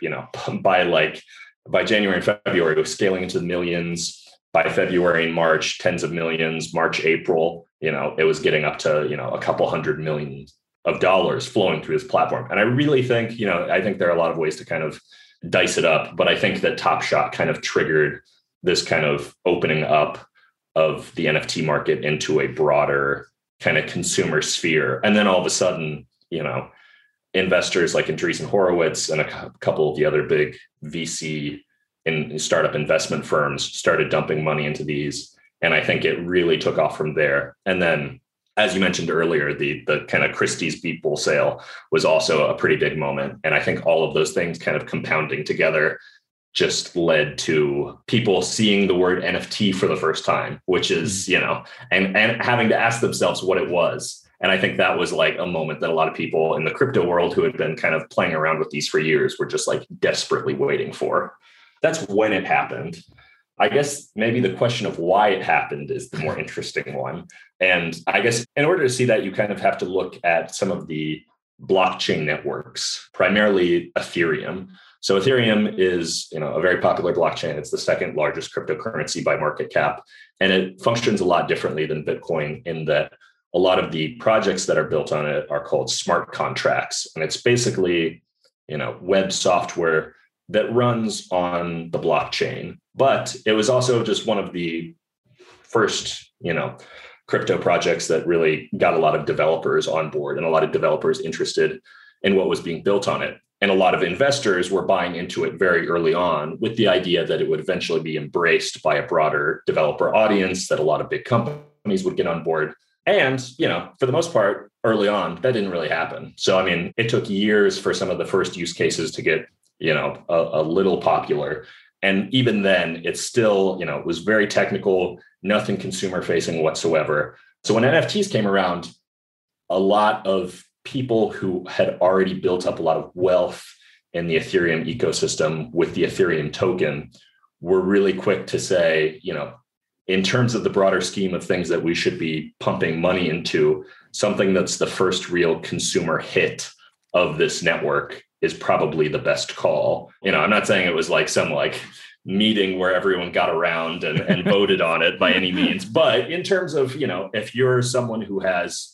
by January and February, it was scaling into the millions. By February and March, tens of millions. March, April, it was getting up to, a couple $100 million flowing through this platform. And I really think, I think there are a lot of ways to kind of dice it up, but I think that Top Shot kind of triggered this kind of opening up of the NFT market into a broader kind of consumer sphere. And then all of a sudden, investors like Andreessen Horowitz and a couple of the other big VC in startup investment firms started dumping money into these. And I think it really took off from there. And then, as you mentioned earlier, the kind of Christie's Beat Bull sale was also a pretty big moment. And I think all of those things kind of compounding together just led to people seeing the word NFT for the first time, which is, and having to ask themselves what it was. And I think that was like a moment that a lot of people in the crypto world who had been kind of playing around with these for years were just like desperately waiting for. That's when it happened. I guess maybe the question of why it happened is the more interesting one. And I guess in order to see that, you kind of have to look at some of the blockchain networks, primarily Ethereum. So Ethereum is, a very popular blockchain. It's the second largest cryptocurrency by market cap. And it functions a lot differently than Bitcoin in that a lot of the projects that are built on it are called smart contracts. And it's basically, web software that runs on the blockchain. But it was also just one of the first, crypto projects that really got a lot of developers on board and a lot of developers interested and what was being built on it. And a lot of investors were buying into it very early on with the idea that it would eventually be embraced by a broader developer audience, that a lot of big companies would get on board. And, for the most part, early on, that didn't really happen. So, I mean, it took years for some of the first use cases to get, a little popular. And even then, it's still, it was very technical, nothing consumer facing whatsoever. So when NFTs came around, a lot of people who had already built up a lot of wealth in the Ethereum ecosystem with the Ethereum token were really quick to say, in terms of the broader scheme of things that we should be pumping money into, something that's the first real consumer hit of this network is probably the best call. I'm not saying it was like some meeting where everyone got around and voted on it by any means, but in terms of, if you're someone who has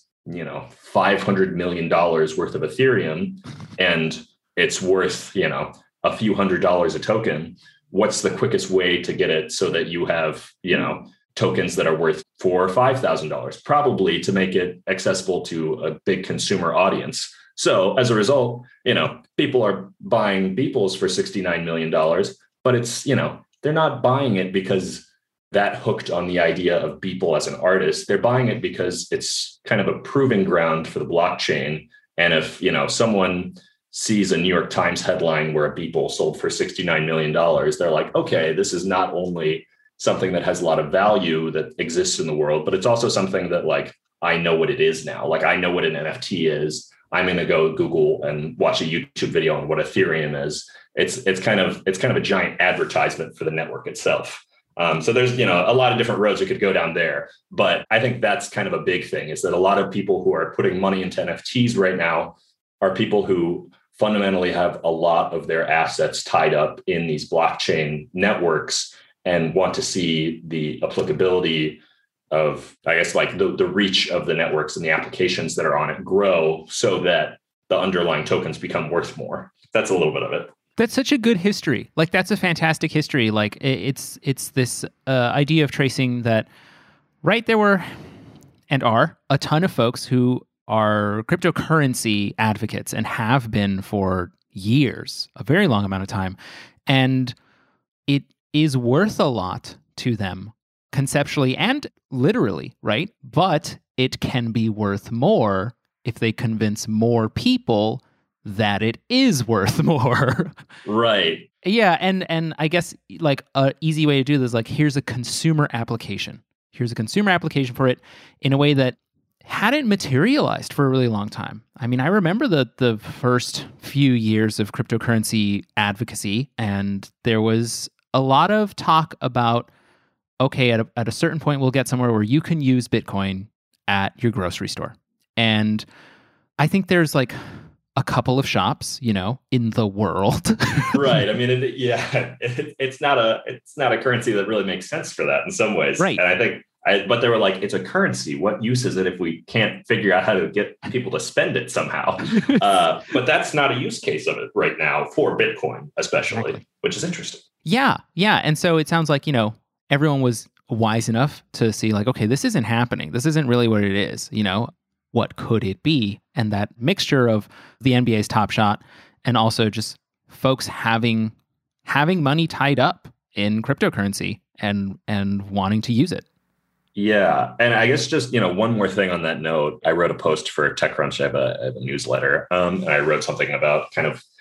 $500 million worth of Ethereum and it's worth, a few $100s a token, what's the quickest way to get it so that you have, tokens that are worth $4,000 or $5,000, probably to make it accessible to a big consumer audience. So as a result, people are buying Beeples for $69 million, but it's, they're not buying it because that hooked on the idea of Beeple as an artist. They're buying it because it's kind of a proving ground for the blockchain. And if, someone sees a New York Times headline where a Beeple sold for $69 million, they're like, okay, this is not only something that has a lot of value that exists in the world, but it's also something that I know what it is now. I know what an NFT is. I'm going to go Google and watch a YouTube video on what Ethereum is. It's kind of a giant advertisement for the network itself. So there's, a lot of different roads you could go down there. But I think that's kind of a big thing, is that a lot of people who are putting money into NFTs right now are people who fundamentally have a lot of their assets tied up in these blockchain networks and want to see the applicability of, I guess, the reach of the networks and the applications that are on it grow so that the underlying tokens become worth more. That's a little bit of it. That's such a good history. That's a fantastic history. It's this idea of tracing that, right, there were and are a ton of folks who are cryptocurrency advocates and have been for years, a very long amount of time. And it is worth a lot to them conceptually and literally, right? But it can be worth more if they convince more people that it is worth more. Right. Yeah. And I guess a easy way to do this is here's a consumer application. Here's a consumer application for it in a way that hadn't materialized for a really long time. I mean, I remember the first few years of cryptocurrency advocacy, and there was a lot of talk about, okay, at a certain point, we'll get somewhere where you can use Bitcoin at your grocery store. And I think there's a couple of shops, in the world. Right. I mean, it's not a currency that really makes sense for that in some ways. Right. And I think, but they were like, it's a currency. What use is it if we can't figure out how to get people to spend it somehow? But that's not a use case of it right now for Bitcoin, especially, exactly. Which is interesting. Yeah. Yeah. And so it sounds like, everyone was wise enough to see okay, this isn't happening. This isn't really what it is. What could it be? And that mixture of the NBA's Top Shot and also just folks having money tied up in cryptocurrency and wanting to use it. Yeah. And I guess just, one more thing on that note, I wrote a post for TechCrunch. I have a newsletter. And I wrote something about kind of,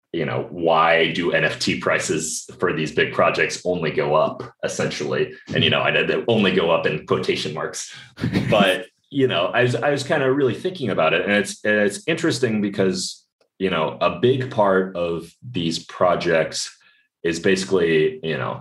why do NFT prices for these big projects only go up, essentially? And, I did they only go up in quotation marks. But, I was kind of really thinking about it. And it's interesting because, a big part of these projects is basically,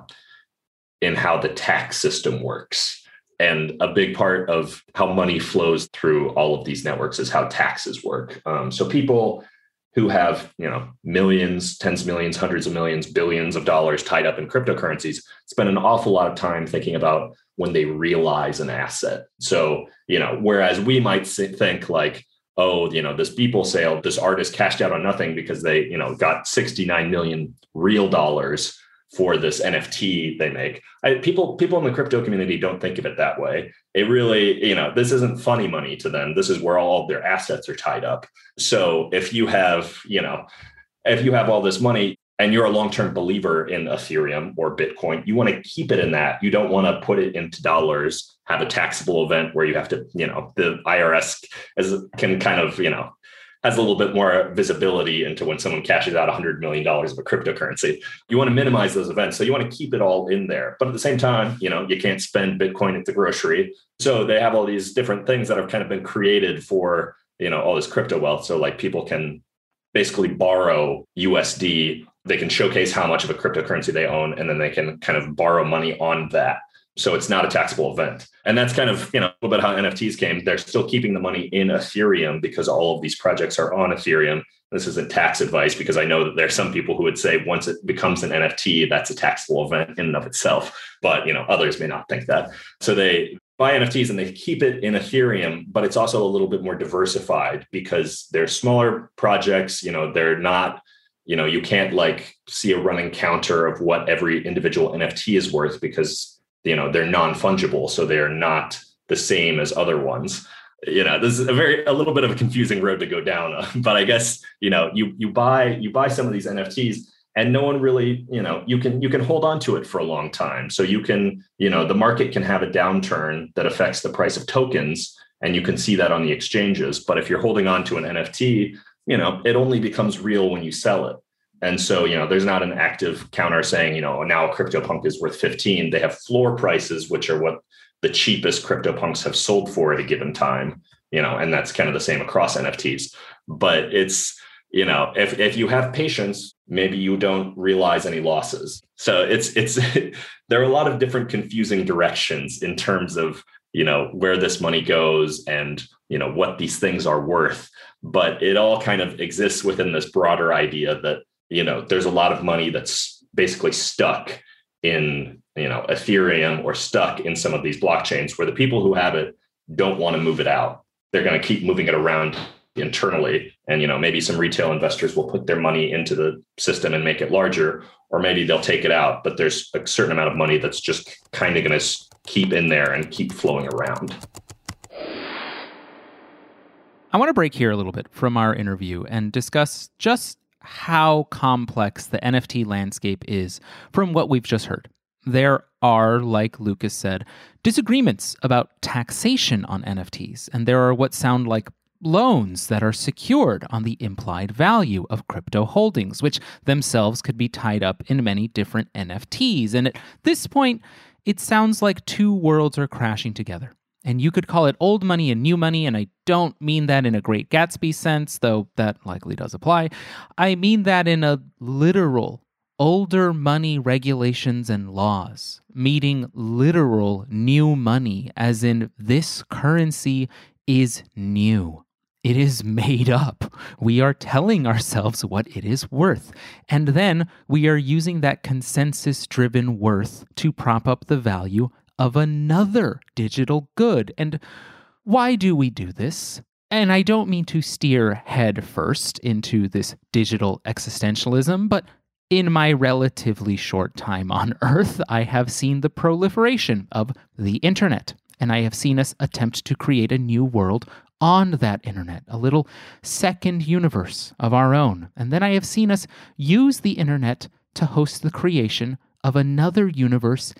in how the tax system works. And a big part of how money flows through all of these networks is how taxes work. So people who have, millions, tens of millions, hundreds of millions, billions of dollars tied up in cryptocurrencies spend an awful lot of time thinking about when they realize an asset. So, whereas we might think oh, this Beeple sale, this artist cashed out on nothing because they, got 69 million real dollars for this NFT they make. People in the crypto community don't think of it that way. It really, this isn't funny money to them. This is where all of their assets are tied up. So if you have all this money and you're a long-term believer in Ethereum or Bitcoin, you want to keep it in that. You don't want to put it into dollars, have a taxable event where you have to, the IRS can kind of, has a little bit more visibility into when someone cashes out $100 million of a cryptocurrency. You want to minimize those events. So you want to keep it all in there. But at the same time, you can't spend Bitcoin at the grocery. So they have all these different things that have kind of been created for, all this crypto wealth. So like people can basically borrow USD. They can showcase how much of a cryptocurrency they own, and then they can kind of borrow money on that. So it's not a taxable event. And that's kind of, a little bit how NFTs came. They're still keeping the money in Ethereum because all of these projects are on Ethereum. This isn't tax advice because I know that there's some people who would say once it becomes an NFT, that's a taxable event in and of itself. But, others may not think that. So they buy NFTs and they keep it in Ethereum, but it's also a little bit more diversified because they're smaller projects. They're not, you can't like see a running counter of what every individual NFT is worth because they're non-fungible, so they are not the same as other ones. This is a little bit of a confusing road to go down. But I guess you buy some of these NFTs, and no one really you can hold on to it for a long time. So you can the market can have a downturn that affects the price of tokens, and you can see that on the exchanges. But if you're holding on to an NFT, it only becomes real when you sell it. And so, there's not an active counter saying, now a CryptoPunk is worth 15. They have floor prices, which are what the cheapest CryptoPunks have sold for at a given time, and that's kind of the same across NFTs. But it's, if you have patience, maybe you don't realize any losses. So there are a lot of different confusing directions in terms of, where this money goes and, what these things are worth. But it all kind of exists within this broader idea that, there's a lot of money that's basically stuck in, Ethereum or stuck in some of these blockchains where the people who have it don't want to move it out. They're going to keep moving it around internally. And, maybe some retail investors will put their money into the system and make it larger, or maybe they'll take it out. But there's a certain amount of money that's just kind of going to keep in there and keep flowing around. I want to break here a little bit from our interview and discuss just how complex the NFT landscape is from what we've just heard. There are, like Lucas said, disagreements about taxation on NFTs, and there are what sound like loans that are secured on the implied value of crypto holdings, which themselves could be tied up in many different NFTs. And at this point, it sounds like two worlds are crashing together. And you could call it old money and new money, and I don't mean that in a Great Gatsby sense, though that likely does apply. I mean that in a literal older money regulations and laws, meaning literal new money, as in this currency is new. It is made up. We are telling ourselves what it is worth. And then we are using that consensus-driven worth to prop up the value of another digital good. And why do we do this? And I don't mean to steer head first into this digital existentialism, but in my relatively short time on Earth, I have seen the proliferation of the internet, and I have seen us attempt to create a new world on that internet, a little second universe of our own. And then I have seen us use the internet to host the creation of another universe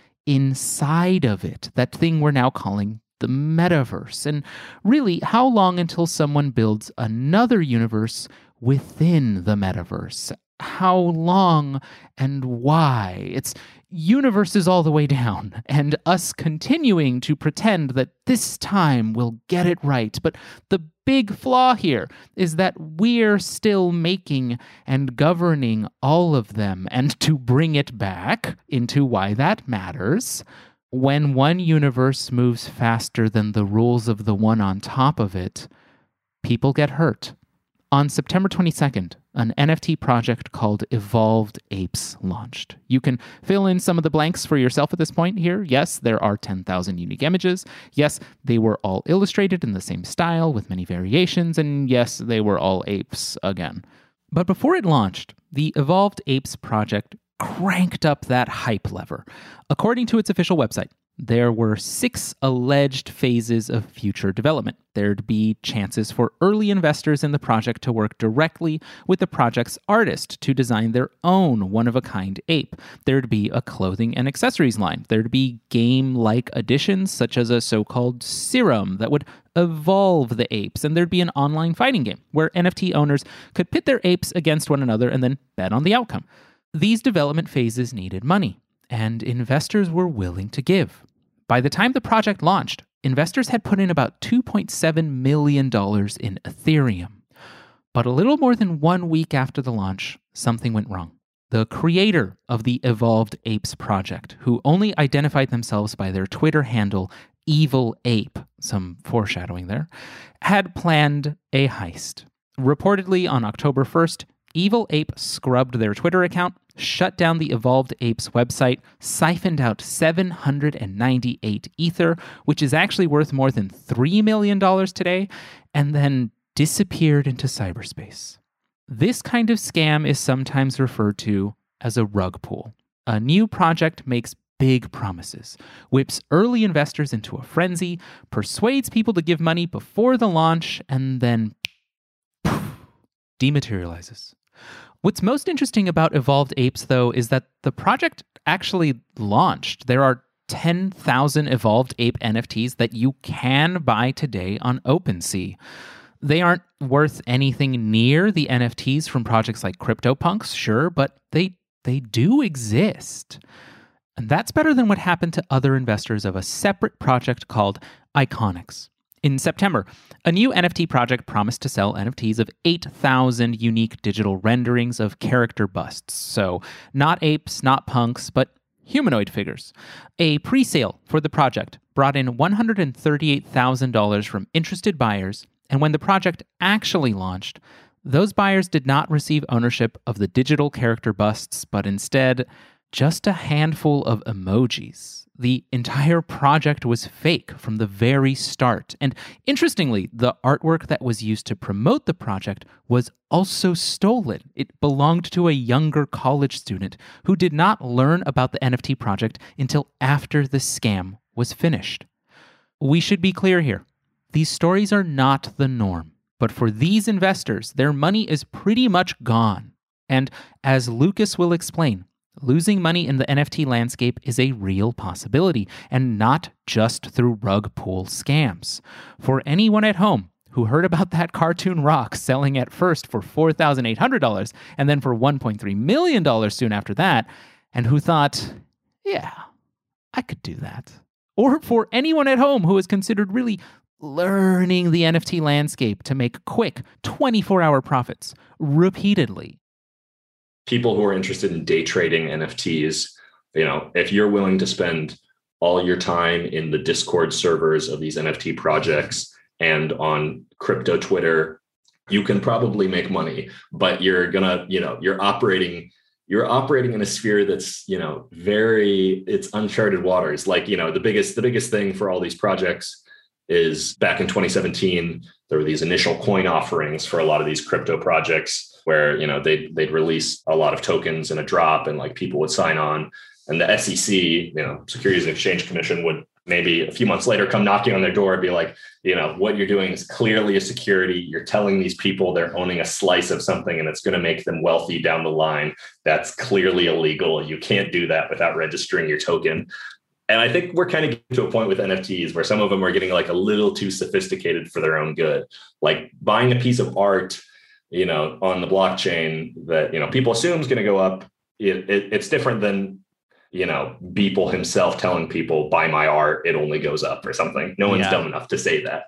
inside of it, that thing we're now calling the metaverse. And really, how long until someone builds another universe within the metaverse? How long and why? It's universes all the way down, and us continuing to pretend that this time we'll get it right. But the big flaw here is that we're still making and governing all of them. And to bring it back into why that matters, when one universe moves faster than the rules of the one on top of it, people get hurt. On September 22nd, an NFT project called Evolved Apes launched. You can fill in some of the blanks for yourself at this point here. Yes, there are 10,000 unique images. Yes, they were all illustrated in the same style with many variations. And yes, they were all apes again. But before it launched, the Evolved Apes project cranked up that hype lever. According to its official website, there were 6 alleged phases of future development. There'd be chances for early investors in the project to work directly with the project's artist to design their own one-of-a-kind ape. There'd be a clothing and accessories line. There'd be game-like additions, such as a so-called serum that would evolve the apes. And there'd be an online fighting game where NFT owners could pit their apes against one another and then bet on the outcome. These development phases needed money, and investors were willing to give. By the time the project launched, investors had put in about $2.7 million in Ethereum. But a little more than 1 week after the launch, something went wrong. The creator of the Evolved Apes project, who only identified themselves by their Twitter handle, Evil Ape, some foreshadowing there, had planned a heist. Reportedly on October 1st, Evil Ape scrubbed their Twitter account, shut down the Evolved Apes website, siphoned out 798 Ether, which is actually worth more than $3 million today, and then disappeared into cyberspace. This kind of scam is sometimes referred to as a rug pull. A new project makes big promises, whips early investors into a frenzy, persuades people to give money before the launch, and then dematerializes. What's most interesting about Evolved Apes, though, is that the project actually launched. There are 10,000 Evolved Ape NFTs that you can buy today on OpenSea. They aren't worth anything near the NFTs from projects like CryptoPunks, sure, but they do exist. And that's better than what happened to other investors of a separate project called Iconics. In September, a new NFT project promised to sell NFTs of 8,000 unique digital renderings of character busts. So not apes, not punks, but humanoid figures. A pre-sale for the project brought in $138,000 from interested buyers, and when the project actually launched, those buyers did not receive ownership of the digital character busts, but instead just a handful of emojis. The entire project was fake from the very start. And interestingly, the artwork that was used to promote the project was also stolen. It belonged to a younger college student who did not learn about the NFT project until after the scam was finished. We should be clear here. These stories are not the norm. But for these investors, their money is pretty much gone. And as Lucas will explain, losing money in the NFT landscape is a real possibility, and not just through rug pull scams. For anyone at home who heard about that cartoon rock selling at first for $4,800 and then for $1.3 million soon after that, and who thought, yeah, I could do that. Or for anyone at home who has considered really learning the NFT landscape to make quick 24-hour profits repeatedly. People who are interested in day trading NFTs, if you're willing to spend all your time in the Discord servers of these NFT projects and on crypto Twitter, you can probably make money, but you're operating in a sphere that's, it's uncharted waters. Like, the biggest thing for all these projects is back in 2017, there were these initial coin offerings for a lot of these crypto projects where, they'd release a lot of tokens in a drop and like people would sign on, and the SEC, Securities and Exchange Commission, would maybe a few months later come knocking on their door and be like, what you're doing is clearly a security. You're telling these people they're owning a slice of something and it's going to make them wealthy down the line. That's clearly illegal. You can't do that without registering your token. And I think we're kind of getting to a point with NFTs where some of them are getting like a little too sophisticated for their own good. Like buying a piece of art, on the blockchain that, people assume is going to go up. It's different than, Beeple himself telling people, buy my art, it only goes up or something. No one's dumb enough to say that.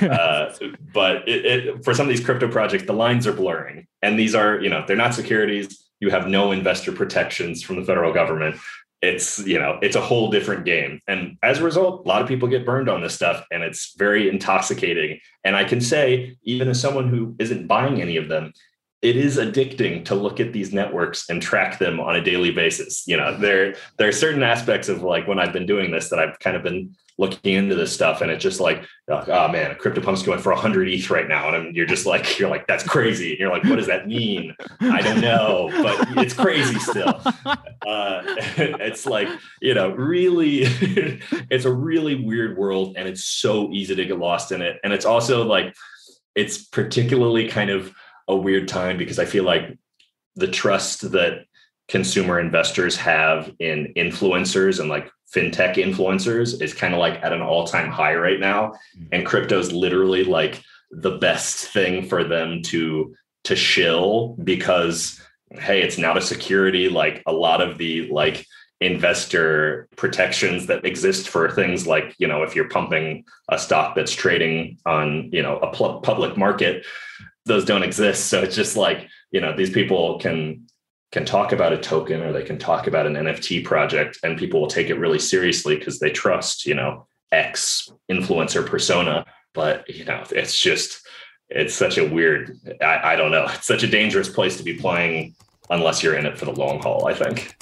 But for some of these crypto projects, the lines are blurring. And these are, they're not securities. You have no investor protections from the federal government. It's a whole different game. And as a result, a lot of people get burned on this stuff, and it's very intoxicating. And I can say, even as someone who isn't buying any of them, it is addicting to look at these networks and track them on a daily basis. There are certain aspects of like when I've been doing this that I've kind of been looking into this stuff, and it's just like, oh man, CryptoPunk's going for 100 ETH right now, and you're like, that's crazy. And you're like, what does that mean? I don't know, but it's crazy still. It's like, really, it's a really weird world, and it's so easy to get lost in it. And it's also like, it's particularly kind of a weird time because I feel like the trust that consumer investors have in influencers and like fintech influencers is kind of like at an all-time high right now. And crypto's literally like the best thing for them to shill because, hey, it's not a security. Like a lot of the like investor protections that exist for things like, if you're pumping a stock that's trading on, a public market, those don't exist. So it's just like, these people can talk about a token or they can talk about an NFT project and people will take it really seriously because they trust, X influencer persona. But, it's such a weird, I don't know. It's such a dangerous place to be playing unless you're in it for the long haul, I think.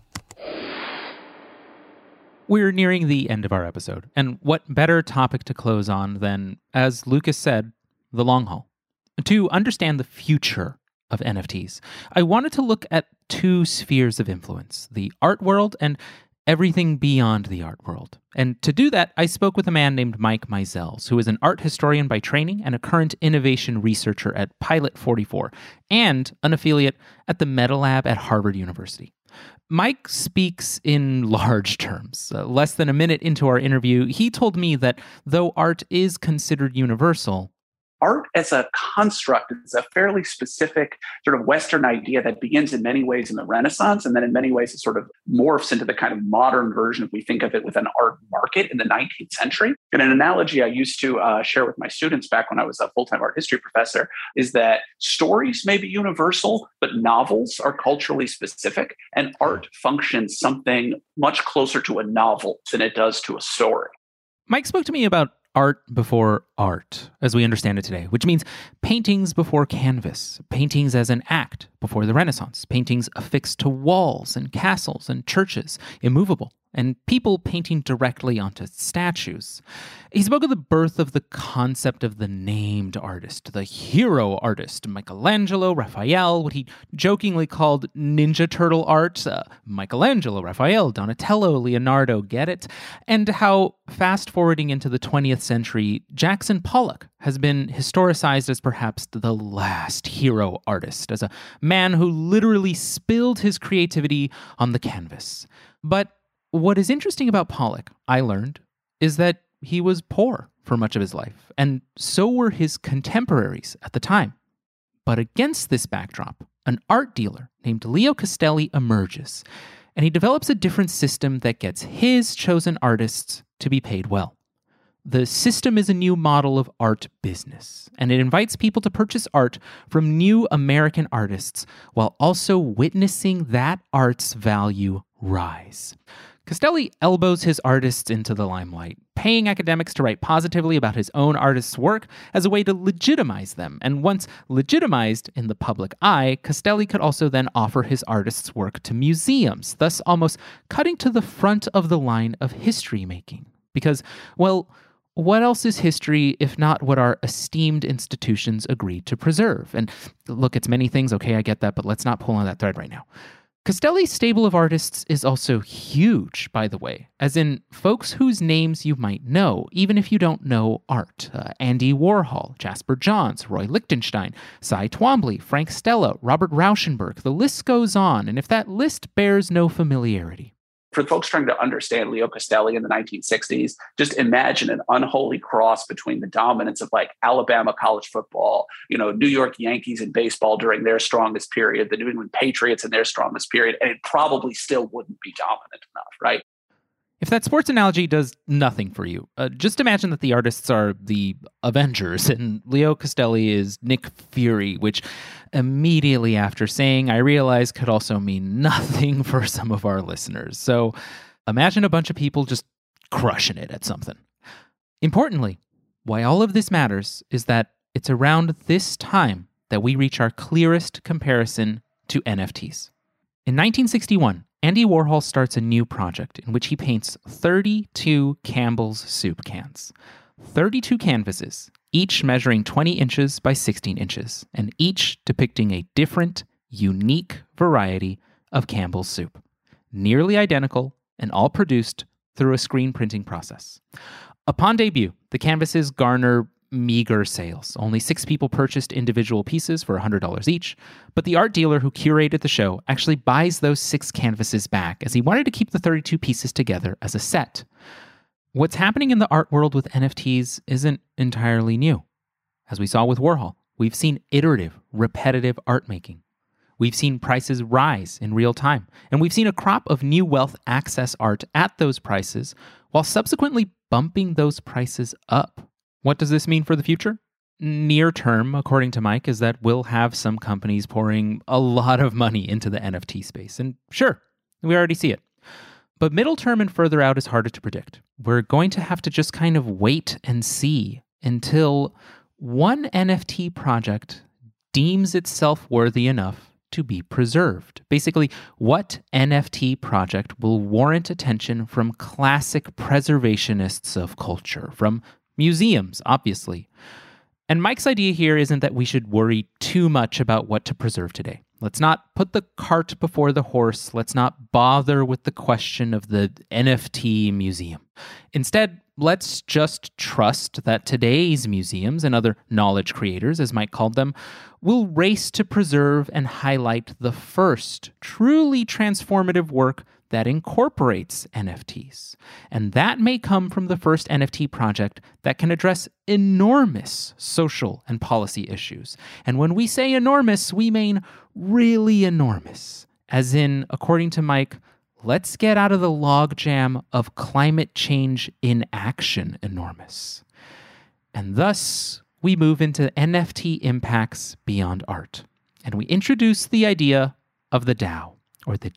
We're nearing the end of our episode. And what better topic to close on than, as Lucas said, the long haul? To understand the future of NFTs, I wanted to look at two spheres of influence, the art world and everything beyond the art world. And to do that, I spoke with a man named Mike Meisels, who is an art historian by training and a current innovation researcher at Pilot 44 and an affiliate at the Meta Lab at Harvard University. Mike speaks in large terms. Less than a minute into our interview, he told me that though art is considered universal, art as a construct is a fairly specific sort of Western idea that begins in many ways in the Renaissance, and then in many ways it sort of morphs into the kind of modern version, if we think of it, with an art market in the 19th century. And an analogy I used to share with my students back when I was a full-time art history professor is that stories may be universal, but novels are culturally specific, and art functions something much closer to a novel than it does to a story. Mike spoke to me about art before art, as we understand it today, which means paintings before canvas, paintings as an act before the Renaissance, paintings affixed to walls and castles and churches, immovable, and people painting directly onto statues. He spoke of the birth of the concept of the named artist, the hero artist, Michelangelo, Raphael, what he jokingly called Ninja Turtle art, Michelangelo, Raphael, Donatello, Leonardo, get it? And how, fast-forwarding into the 20th century, Jackson Pollock has been historicized as perhaps the last hero artist, as a man who literally spilled his creativity on the canvas. But what is interesting about Pollock, I learned, is that he was poor for much of his life, and so were his contemporaries at the time. But against this backdrop, an art dealer named Leo Castelli emerges, and he develops a different system that gets his chosen artists to be paid well. The system is a new model of art business, and it invites people to purchase art from new American artists while also witnessing that art's value rise. Castelli elbows his artists into the limelight, paying academics to write positively about his own artists' work as a way to legitimize them. And once legitimized in the public eye, Castelli could also then offer his artists' work to museums, thus almost cutting to the front of the line of history making. Because, well, what else is history if not what our esteemed institutions agreed to preserve? And look, it's many things, okay, I get that, but let's not pull on that thread right now. Castelli's stable of artists is also huge, by the way, as in folks whose names you might know, even if you don't know art. Andy Warhol, Jasper Johns, Roy Lichtenstein, Cy Twombly, Frank Stella, Robert Rauschenberg. The list goes on, and if that list bears no familiarity. For folks trying to understand Leo Castelli in the 1960s, just imagine an unholy cross between the dominance of like Alabama college football, New York Yankees in baseball during their strongest period, the New England Patriots in their strongest period, and it probably still wouldn't be dominant enough, right? If that sports analogy does nothing for you, just imagine that the artists are the Avengers and Leo Castelli is Nick Fury, which immediately after saying I realize could also mean nothing for some of our listeners. So imagine a bunch of people just crushing it at something. Importantly, why all of this matters is that it's around this time that we reach our clearest comparison to NFTs. In 1961, Andy Warhol starts a new project in which he paints 32 Campbell's soup cans. 32 canvases, each measuring 20 inches by 16 inches, and each depicting a different, unique variety of Campbell's soup. Nearly identical and all produced through a screen printing process. Upon debut, the canvases garner meager sales. Only 6 people purchased individual pieces for $100 each, but the art dealer who curated the show actually buys those 6 canvases back as he wanted to keep the 32 pieces together as a set. What's happening in the art world with NFTs isn't entirely new. As we saw with Warhol, we've seen iterative, repetitive art making. We've seen prices rise in real time, and we've seen a crop of new wealth access art at those prices while subsequently bumping those prices up. What does this mean for the future? Near term, according to Mike, is that we'll have some companies pouring a lot of money into the NFT space. And sure, we already see it. But middle term and further out is harder to predict. We're going to have to just kind of wait and see until one NFT project deems itself worthy enough to be preserved. Basically, what NFT project will warrant attention from classic preservationists of culture, from museums, obviously. And Mike's idea here isn't that we should worry too much about what to preserve today. Let's not put the cart before the horse. Let's not bother with the question of the NFT museum. Instead, let's just trust that today's museums and other knowledge creators, as Mike called them, will race to preserve and highlight the first truly transformative work that incorporates NFTs. And that may come from the first NFT project that can address enormous social and policy issues. And when we say enormous, we mean really enormous. As in, according to Mike, let's get out of the logjam of climate change inaction enormous. And thus, we move into NFT impacts beyond art. And we introduce the idea of the DAO, or the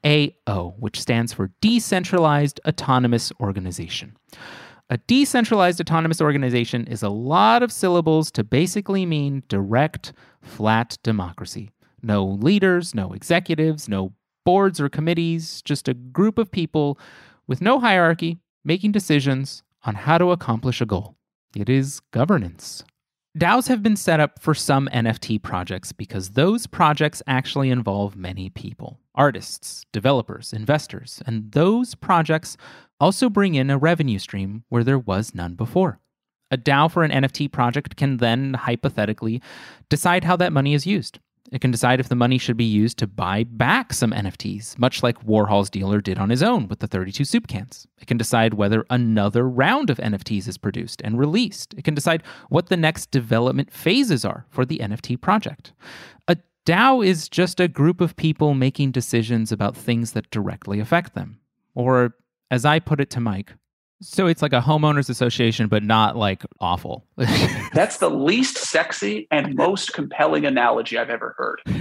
DAO, which stands for Decentralized Autonomous Organization. A decentralized autonomous organization is a lot of syllables to basically mean direct, flat democracy. No leaders, no executives, no boards or committees, just a group of people with no hierarchy making decisions on how to accomplish a goal. It is governance. DAOs have been set up for some NFT projects because those projects actually involve many people, artists, developers, investors, and those projects also bring in a revenue stream where there was none before. A DAO for an NFT project can then, hypothetically, decide how that money is used. It can decide if the money should be used to buy back some NFTs, much like Warhol's dealer did on his own with the 32 soup cans. It can decide whether another round of NFTs is produced and released. It can decide what the next development phases are for the NFT project. A DAO is just a group of people making decisions about things that directly affect them. Or, as I put it to Mike, so it's like a homeowners association, but not like awful. That's the least sexy and most compelling analogy I've ever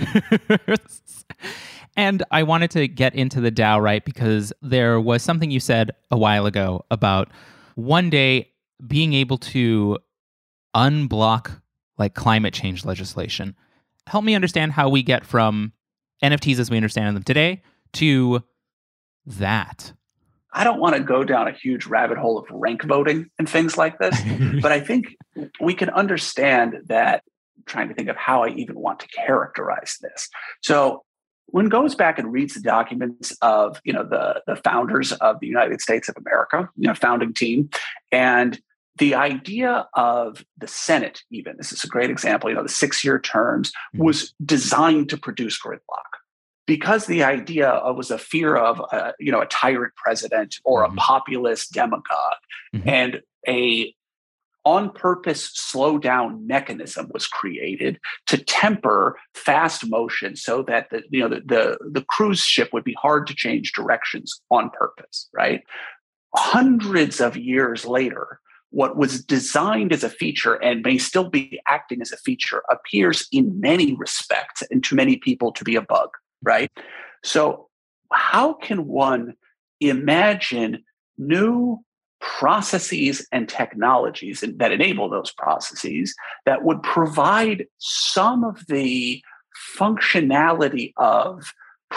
heard. And I wanted to get into the DAO, right? Because there was something you said a while ago about one day being able to unblock like climate change legislation. Help me understand how we get from NFTs as we understand them today to that. I don't want to go down a huge rabbit hole of rank voting and things like this, but I think we can understand that. I'm trying to think of how I even want to characterize this. So one goes back and reads the documents of, the founders of the United States of America, founding team, and the idea of the Senate, even, this is a great example, the 6-year terms was designed to produce gridlock. Because the idea was a fear of, a tyrant president or a populist demagogue, and a on-purpose slow-down mechanism was created to temper fast motion, so that the cruise ship would be hard to change directions on purpose. Right? Hundreds of years later, what was designed as a feature and may still be acting as a feature appears in many respects and to many people to be a bug. Right? So how can one imagine new processes and technologies that enable those processes that would provide some of the functionality of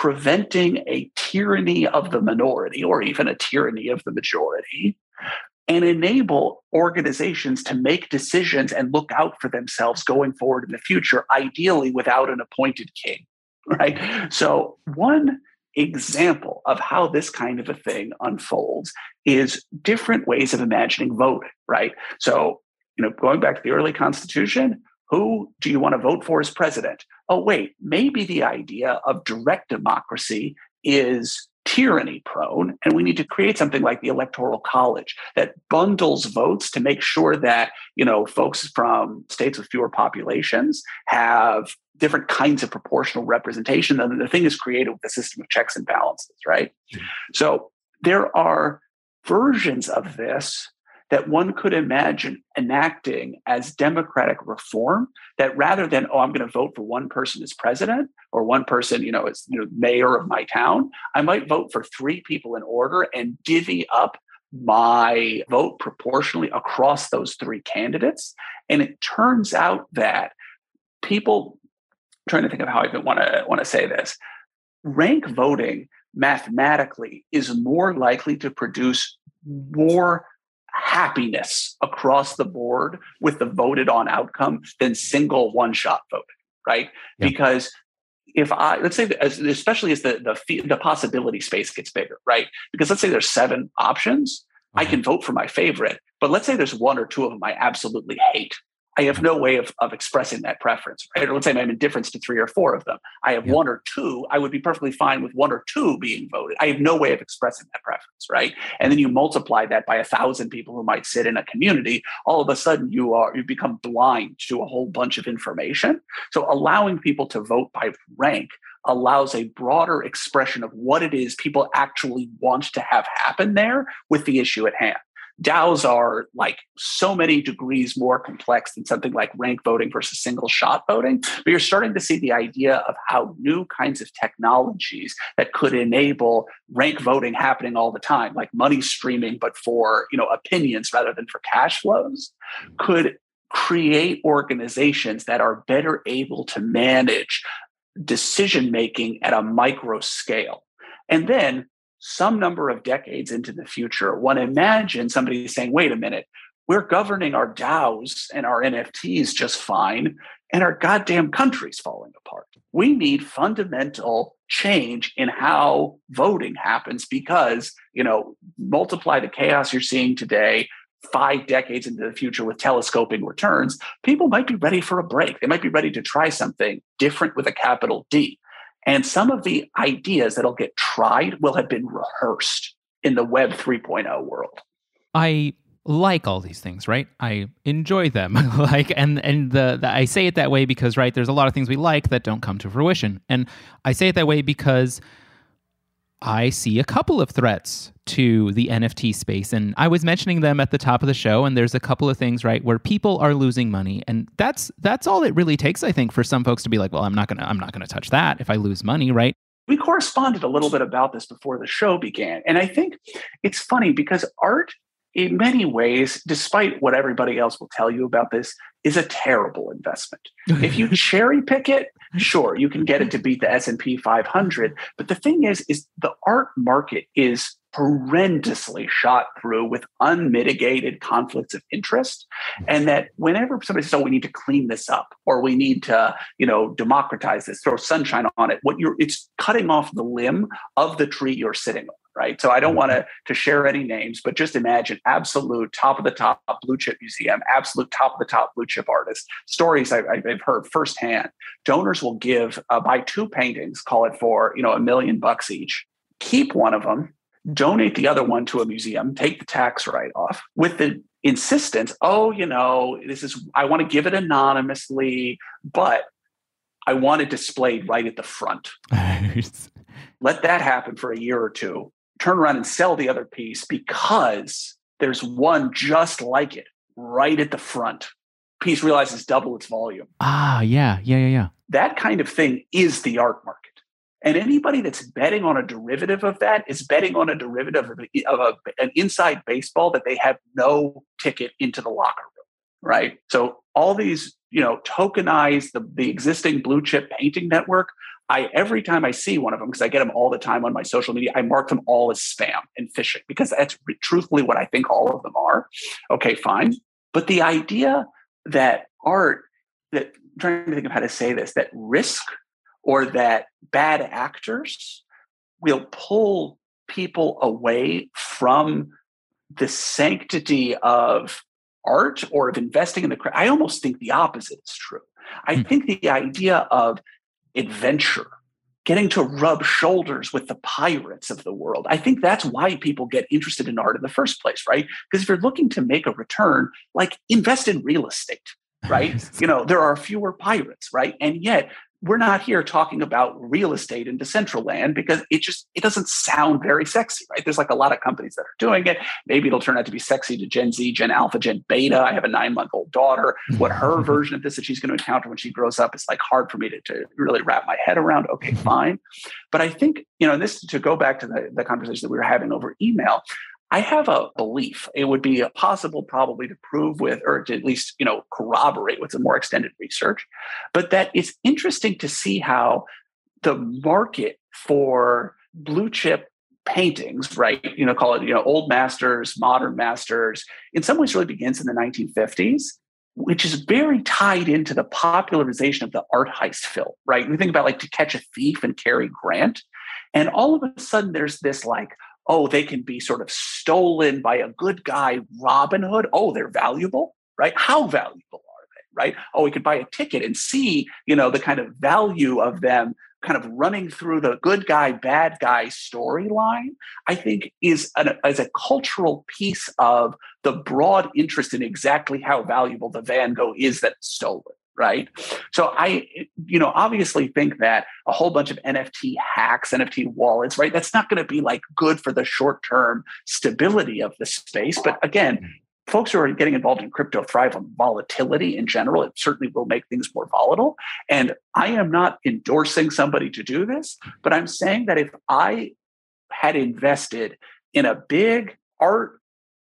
preventing a tyranny of the minority or even a tyranny of the majority, and enable organizations to make decisions and look out for themselves going forward in the future, ideally without an appointed king, right? So one example of how this kind of a thing unfolds is different ways of imagining voting, right? So, going back to the early Constitution, who do you want to vote for as president? Oh, wait, maybe the idea of direct democracy is tyranny prone, and we need to create something like the Electoral College that bundles votes to make sure that, folks from states with fewer populations have different kinds of proportional representation. And the thing is created with a system of checks and balances, right? So there are versions of this that one could imagine enacting as democratic reform, that rather than, I'm going to vote for one person as president or one person, as mayor of my town, I might vote for 3 people in order and divvy up my vote proportionally across those 3 candidates. And it turns out that people, I'm trying to think of how I want to say this, rank voting mathematically is more likely to produce more happiness across the board with the voted on outcome than single one-shot voting, right? Yeah. Because if let's say, especially as the possibility space gets bigger, right? Because let's say there's 7 options, I can vote for my favorite, but let's say there's 1 or 2 of them I absolutely hate. I have no way of expressing that preference, right? Or let's say I'm indifference to 3 or 4 of them. I have 1 or 2. I would be perfectly fine with 1 or 2 being voted. I have no way of expressing that preference, right? And then you multiply that by 1,000 people who might sit in a community. All of a sudden, you become blind to a whole bunch of information. So allowing people to vote by rank allows a broader expression of what it is people actually want to have happen there with the issue at hand. DAOs are like so many degrees more complex than something like rank voting versus single shot voting. But you're starting to see the idea of how new kinds of technologies that could enable rank voting happening all the time, like money streaming, but for opinions rather than for cash flows, could create organizations that are better able to manage decision making at a micro scale. And then some number of decades into the future, one imagines somebody saying, wait a minute, we're governing our DAOs and our NFTs just fine, and our goddamn country's falling apart. We need fundamental change in how voting happens because, multiply the chaos you're seeing today, 5 decades into the future with telescoping returns, people might be ready for a break. They might be ready to try something different with a capital D. And some of the ideas that'll get tried will have been rehearsed in the Web 3.0 world. I like all these things, right? I enjoy them. I say it that way because, right, there's a lot of things we like that don't come to fruition. And I say it that way because I see a couple of threats to the NFT space. And I was mentioning them at the top of the show, and there's a couple of things, right, where people are losing money. And that's all it really takes, I think, for some folks to be like, well, I'm not gonna touch that if I lose money, right? We corresponded a little bit about this before the show began. And I think it's funny because art, in many ways, despite what everybody else will tell you about this, is a terrible investment. If you cherry pick it, sure, you can get it to beat the S&P 500. But the thing is the art market is horrendously shot through with unmitigated conflicts of interest. And that whenever somebody says, we need to clean this up, or we need to, democratize this, throw sunshine on it, it's cutting off the limb of the tree you're sitting on. Right. So I don't want to share any names, but just imagine absolute top of the top blue chip museum, absolute top of the top blue chip artist. Stories I've heard firsthand. Donors will give, buy 2 paintings, call it for, $1 million each, keep one of them, donate the other one to a museum, take the tax write-off with the insistence, I want to give it anonymously, but I want it displayed right at the front. Let that happen for a year or 2. Turn around and sell the other piece because there's one just like it right at the front. Piece realizes double its volume. Yeah. That kind of thing is the art market. And anybody that's betting on a derivative of that is betting on a derivative of an inside baseball that they have no ticket into the locker room, right? So all these tokenize the existing blue chip painting network, every time I see one of them, because I get them all the time on my social media, I mark them all as spam and phishing, because that's truthfully what I think all of them are. Okay, fine. But the idea that I'm trying to think of how to say this, that risk or that bad actors will pull people away from the sanctity of art or of investing in the craft. I almost think the opposite is true. I think the idea of adventure, getting to rub shoulders with the pirates of the world, I think that's why people get interested in art in the first place, right? Because if you're looking to make a return, like invest in real estate, right? There are fewer pirates, right? And yet we're not here talking about real estate in Decentraland because it doesn't sound very sexy, right? There's like a lot of companies that are doing it. Maybe it'll turn out to be sexy to Gen Z, Gen Alpha, Gen Beta. I have a 9-month-old daughter. What her version of this that she's going to encounter when she grows up is like hard for me to really wrap my head around. Okay, fine. But I think, this to go back to the conversation that we were having over email, I have a belief it would be possible probably to prove with, or to at least, corroborate with some more extended research, but that it's interesting to see how the market for blue chip paintings, right? Call it, old masters, modern masters, in some ways really begins in the 1950s, which is very tied into the popularization of the art heist film, right? We think about like To Catch a Thief and Cary Grant. And all of a sudden there's this like, oh, they can be sort of stolen by a good guy, Robin Hood. Oh, they're valuable, right? How valuable are they, right? Oh, we could buy a ticket and see, the kind of value of them kind of running through the good guy, bad guy storyline, I think is a cultural piece of the broad interest in exactly how valuable the Van Gogh is that's stolen. Right. So I, obviously think that a whole bunch of NFT hacks, NFT wallets, right, that's not going to be like good for the short term stability of the space. But again, folks who are getting involved in crypto thrive on volatility in general. It certainly will make things more volatile. And I am not endorsing somebody to do this, but I'm saying that if I had invested in a big art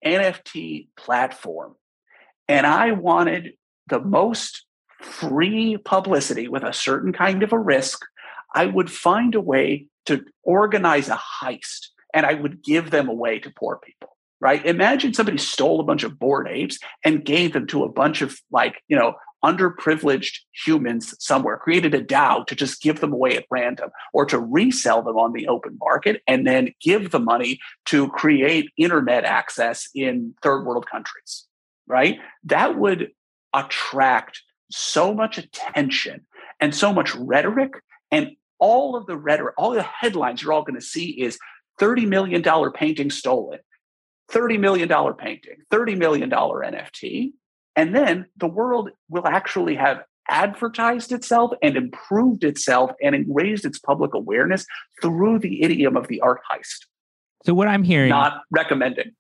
NFT platform and I wanted the most free publicity with a certain kind of a risk, I would find a way to organize a heist and I would give them away to poor people, right? Imagine somebody stole a bunch of Bored Apes and gave them to a bunch of underprivileged humans somewhere, created a DAO to just give them away at random or to resell them on the open market and then give the money to create internet access in third world countries, right? That would attract so much attention and so much rhetoric, and all of the rhetoric, all the headlines you're all going to see is $30 million painting stolen, $30 million painting, $30 million NFT. And then the world will actually have advertised itself and improved itself and raised its public awareness through the idiom of the art heist. So what I'm hearing... Not recommending.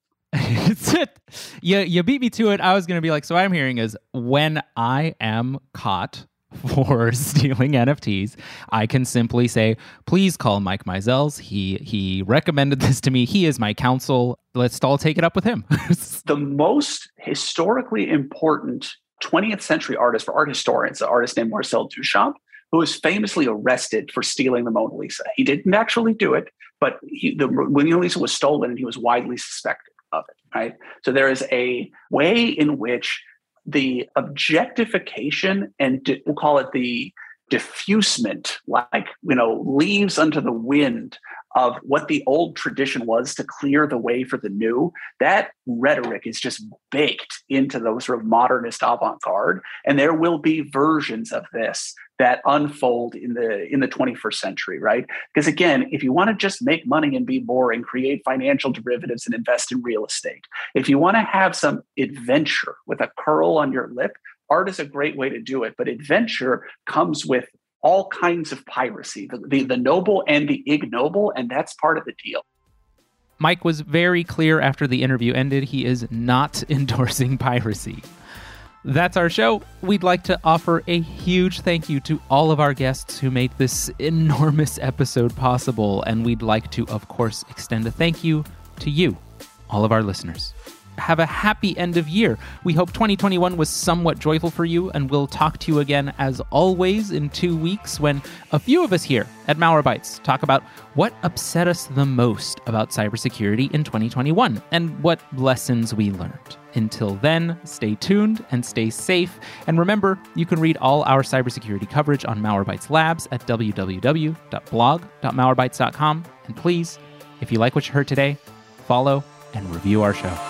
You beat me to it. I was going to be like, so what I'm hearing is when I am caught for stealing NFTs, I can simply say, please call Mike Mizels. He recommended this to me. He is my counsel. Let's all take it up with him. The most historically important 20th century artist for art historians, an artist named Marcel Duchamp, who was famously arrested for stealing the Mona Lisa. He didn't actually do it, but the Mona Lisa was stolen and he was widely suspected of it, right? So there is a way in which the objectification and we'll call it the diffusement, leaves unto the wind of what the old tradition was to clear the way for the new. That rhetoric is just baked into the sort of modernist avant-garde. And there will be versions of this that unfold in the 21st century, right? Because again, if you want to just make money and be boring, create financial derivatives and invest in real estate. If you want to have some adventure with a curl on your lip, art is a great way to do it. But adventure comes with all kinds of piracy, the noble and the ignoble, and that's part of the deal. Mike was very clear after the interview ended. He is not endorsing piracy. That's our show. We'd like to offer a huge thank you to all of our guests who made this enormous episode possible, and we'd like to, of course, extend a thank you to you, all of our listeners. have a happy end of year. We hope 2021 was somewhat joyful for you, and we'll talk to you again, as always, in 2 weeks when a few of us here at Malwarebytes talk about what upset us the most about cybersecurity in 2021 and what lessons we learned. Until then, stay tuned and stay safe. And remember, you can read all our cybersecurity coverage on Malwarebytes Labs at www.blog.malwarebytes.com. And please, if you like what you heard today, follow and review our show.